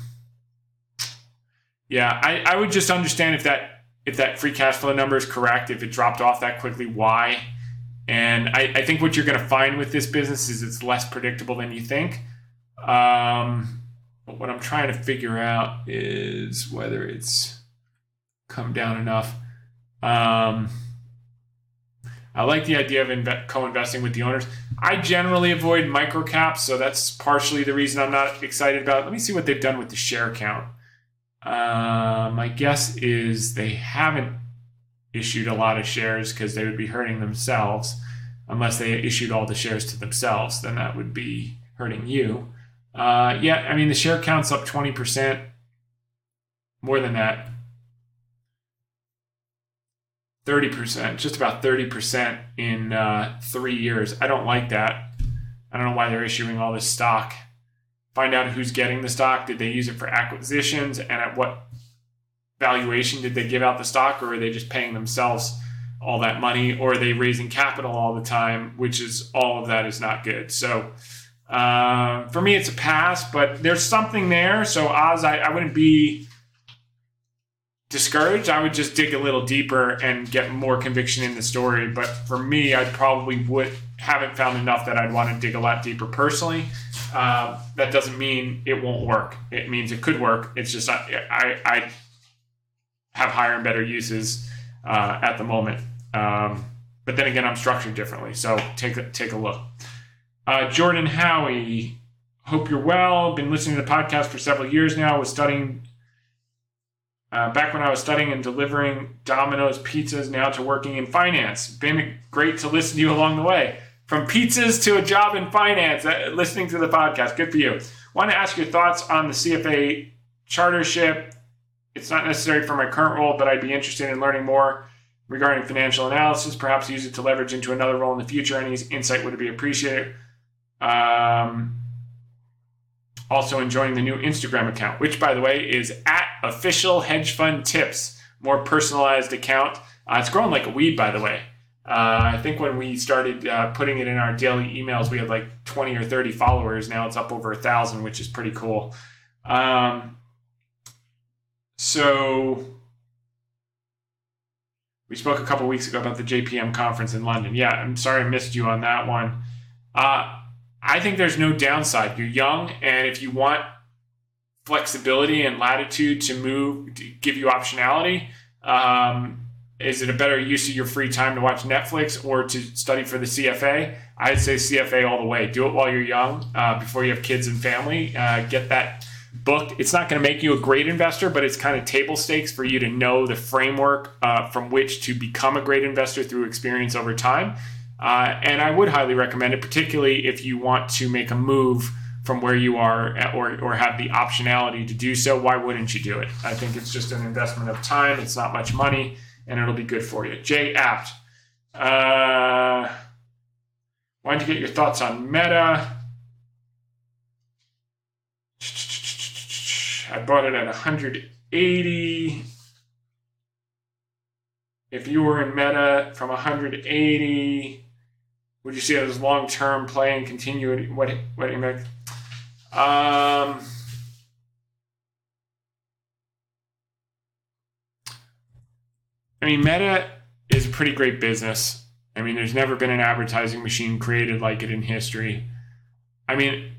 yeah, I, I would just understand if that if that free cash flow number is correct, if it dropped off that quickly, why? And I, I think what you're going to find with this business is it's less predictable than you think. Um, but what I'm trying to figure out is whether it's come down enough. Um, I like the idea of inve- co-investing with the owners. I generally avoid microcaps, so that's partially the reason I'm not excited about it. Let me see what they've done with the share count. Uh, my guess is they haven't issued a lot of shares because they would be hurting themselves. Unless they issued all the shares to themselves, then that would be hurting you. Uh, yeah, I mean, the share count's up twenty percent. More than that. thirty percent, just about thirty percent in uh, three years. I don't like that. I don't know why they're issuing all this stock. Find out who's getting the stock. Did they use it for acquisitions? And at what valuation did they give out the stock? Or are they just paying themselves all that money? Or are they raising capital all the time? Which is, all of that is not good. So uh, for me, it's a pass. But there's something there. So Oz, I, I wouldn't be discouraged. I would just dig a little deeper and get more conviction in the story. But for me, I probably would haven't found enough that I'd want to dig a lot deeper personally. Uh, that doesn't mean it won't work. It means it could work. It's just I, I, I have higher and better uses uh, at the moment. Um, but then again, I'm structured differently. So take a, take a look. Uh, Jordan Howie, hope you're well. Been listening to the podcast for several years now. Was studying Uh, back when I was studying and delivering Domino's pizzas, now to working in finance. Been great to listen to you along the way. From pizzas to a job in finance, uh, listening to the podcast. Good for you. Want to ask your thoughts on the C F A chartership. It's not necessary for my current role, but I'd be interested in learning more regarding financial analysis. Perhaps use it to leverage into another role in the future. Any insight would be appreciated. Um, also enjoying the new Instagram account, which, by the way, is at Official Hedge Fund Tips. More personalized account. Uh, it's growing like a weed, by the way. Uh, I think when we started uh, putting it in our daily emails, we had like twenty or thirty followers. Now it's up over a thousand, which is pretty cool. Um, so we spoke a couple weeks ago about the J P M conference in London. Yeah, I'm sorry I missed you on that one. Uh, I think there's no downside. You're young, and if you want flexibility and latitude to move, to give you optionality, um, is it a better use of your free time to watch Netflix or to study for the C F A? I'd say C F A all the way. Do it while you're young, uh, before you have kids and family. Uh, get that book. It's not going to make you a great investor, but it's kind of table stakes for you to know the framework uh, from which to become a great investor through experience over time. Uh, and I would highly recommend it, particularly if you want to make a move from where you are or, or have the optionality to do so. Why wouldn't you do it? I think it's just an investment of time. It's not much money, and it'll be good for you. Jay Apt. Uh, wanted to get your thoughts on Meta. I bought it at one hundred eighty. If you were in Meta from one hundred eighty, would you see it as long-term play and continue? What? What do you make? Um, I mean, Meta is a pretty great business. I mean, there's never been an advertising machine created like it in history. I mean,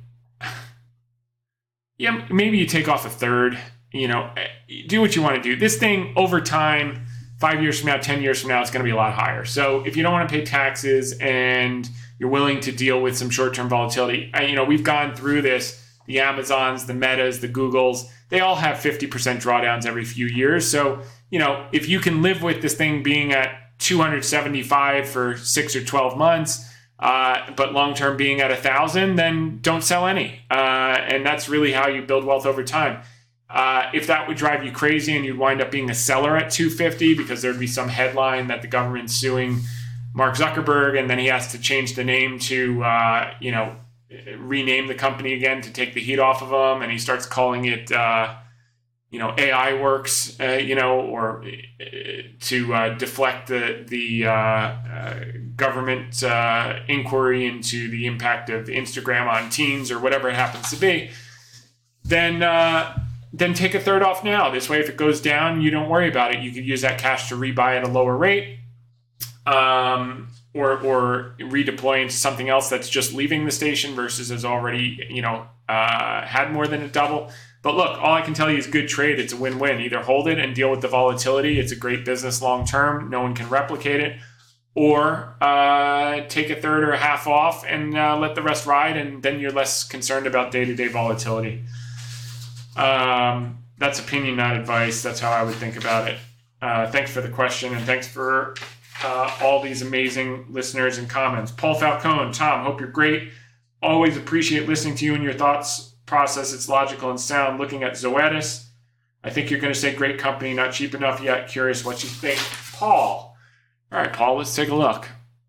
yeah, maybe you take off a third, you know, do what you want to do. This thing over time, five years from now, ten years from now, it's going to be a lot higher. So if you don't want to pay taxes and you're willing to deal with some short-term volatility, you know, we've gone through this. The Amazons, the Metas, the Googles, they all have fifty percent drawdowns every few years. So, you know, if you can live with this thing being at two hundred seventy-five for six or twelve months, uh, but long-term being at one thousand, then don't sell any. Uh, and that's really how you build wealth over time. Uh, if that would drive you crazy and you'd wind up being a seller at two fifty because there'd be some headline that the government's suing Mark Zuckerberg and then he has to change the name to, uh, you know, rename the company again to take the heat off of them, and he starts calling it, uh, you know, A I Works, uh, you know, or uh, to uh, deflect the the uh, uh, government uh, inquiry into the impact of Instagram on teens or whatever it happens to be, then uh, then take a third off now. This way, if it goes down, you don't worry about it. You can use that cash to rebuy at a lower rate. Um, or or redeploy into something else that's just leaving the station versus has already, you know, uh, had more than a double. But look, all I can tell you is good trade. It's a win-win. Either hold it and deal with the volatility. It's a great business long-term. No one can replicate it. Or uh, take a third or a half off and uh, let the rest ride, and then you're less concerned about day-to-day volatility. Um, that's opinion, not advice. That's how I would think about it. Uh, thanks for the question, and thanks for Uh, all these amazing listeners and comments. Paul Falcone, Tom, hope you're great. Always appreciate listening to you and your thoughts process. It's logical and sound. Looking at Zoetis, I think you're going to say great company, not cheap enough yet. Curious what you think. Paul. All right, Paul, let's take a look.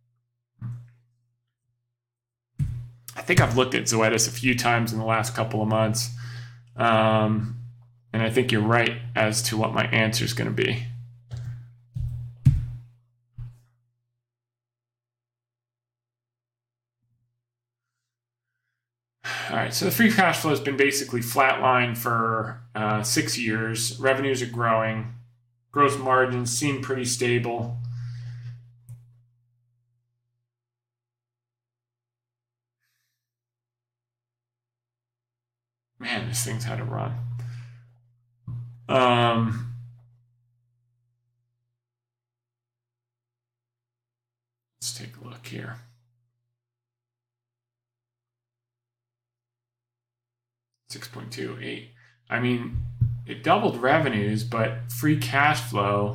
I think I've looked at Zoetis a few times in the last couple of months. Um, and I think you're right as to what my answer is going to be. All right, so the free cash flow has been basically flatlined for uh, six years. Revenues are growing. Gross margins seem pretty stable. Man, this thing's had a run. Um, let's take a look here. six point two eight. I mean, it doubled revenues, but free cash flow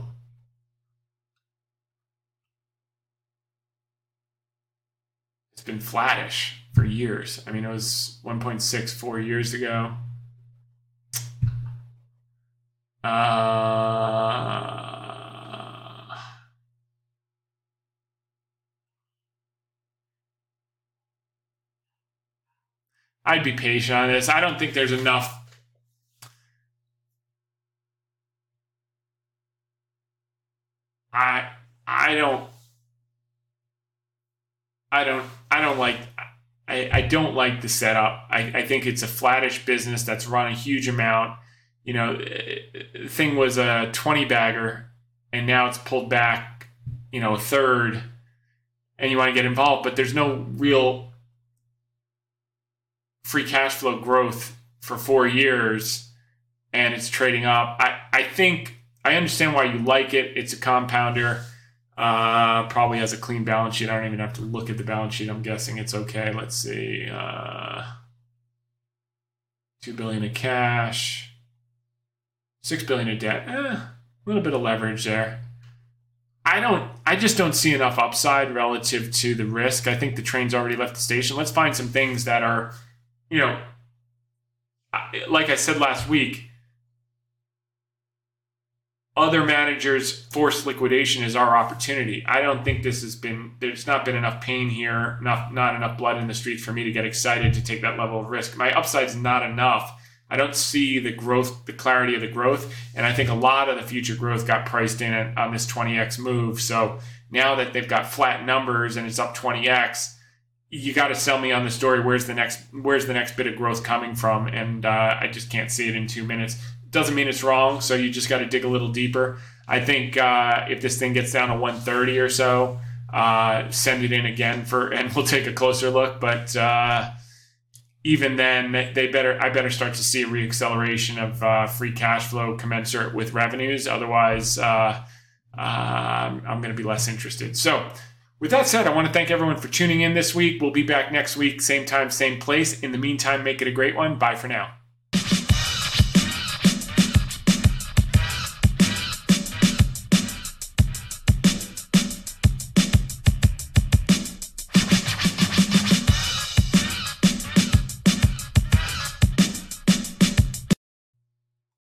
it's been flattish for years. I mean, it was one point six four years ago. Uh, I'd be patient on this. I don't think there's enough. I I don't I don't I don't like I, I don't like the setup. I, I think it's a flattish business that's run a huge amount. You know, the thing was a twenty bagger and now it's pulled back, you know, a third, and you want to get involved, but there's no real free cash flow growth for four years and it's trading up. I, I think I understand why you like it. It's a compounder. Uh, probably has a clean balance sheet. I don't even have to look at the balance sheet. I'm guessing it's okay. Let's see. Uh, two billion dollars of cash. six billion dollars of debt. Eh, a little bit of leverage there. I don't. I just don't see enough upside relative to the risk. I think the train's already left the station. Let's find some things that are, you know, like I said last week, other managers' forced liquidation is our opportunity. I don't think this has been, there's not been enough pain here, not, not enough blood in the streets for me to get excited to take that level of risk. My upside's not enough. I don't see the growth, the clarity of the growth. And I think a lot of the future growth got priced in on this twenty X move. So now that they've got flat numbers and it's up twenty X, you got to sell me on the story. Where's the next, where's the next bit of growth coming from? And uh, I just can't see it in two minutes. Doesn't mean it's wrong. So you just got to dig a little deeper. I think uh, if this thing gets down to one thirty or so, uh, send it in again for, and we'll take a closer look. But uh, even then, they better, I better start to see a reacceleration of uh, free cash flow commensurate with revenues. Otherwise, uh, uh, I'm going to be less interested. So with that said, I want to thank everyone for tuning in this week. We'll be back next week, same time, same place. In the meantime, make it a great one. Bye for now.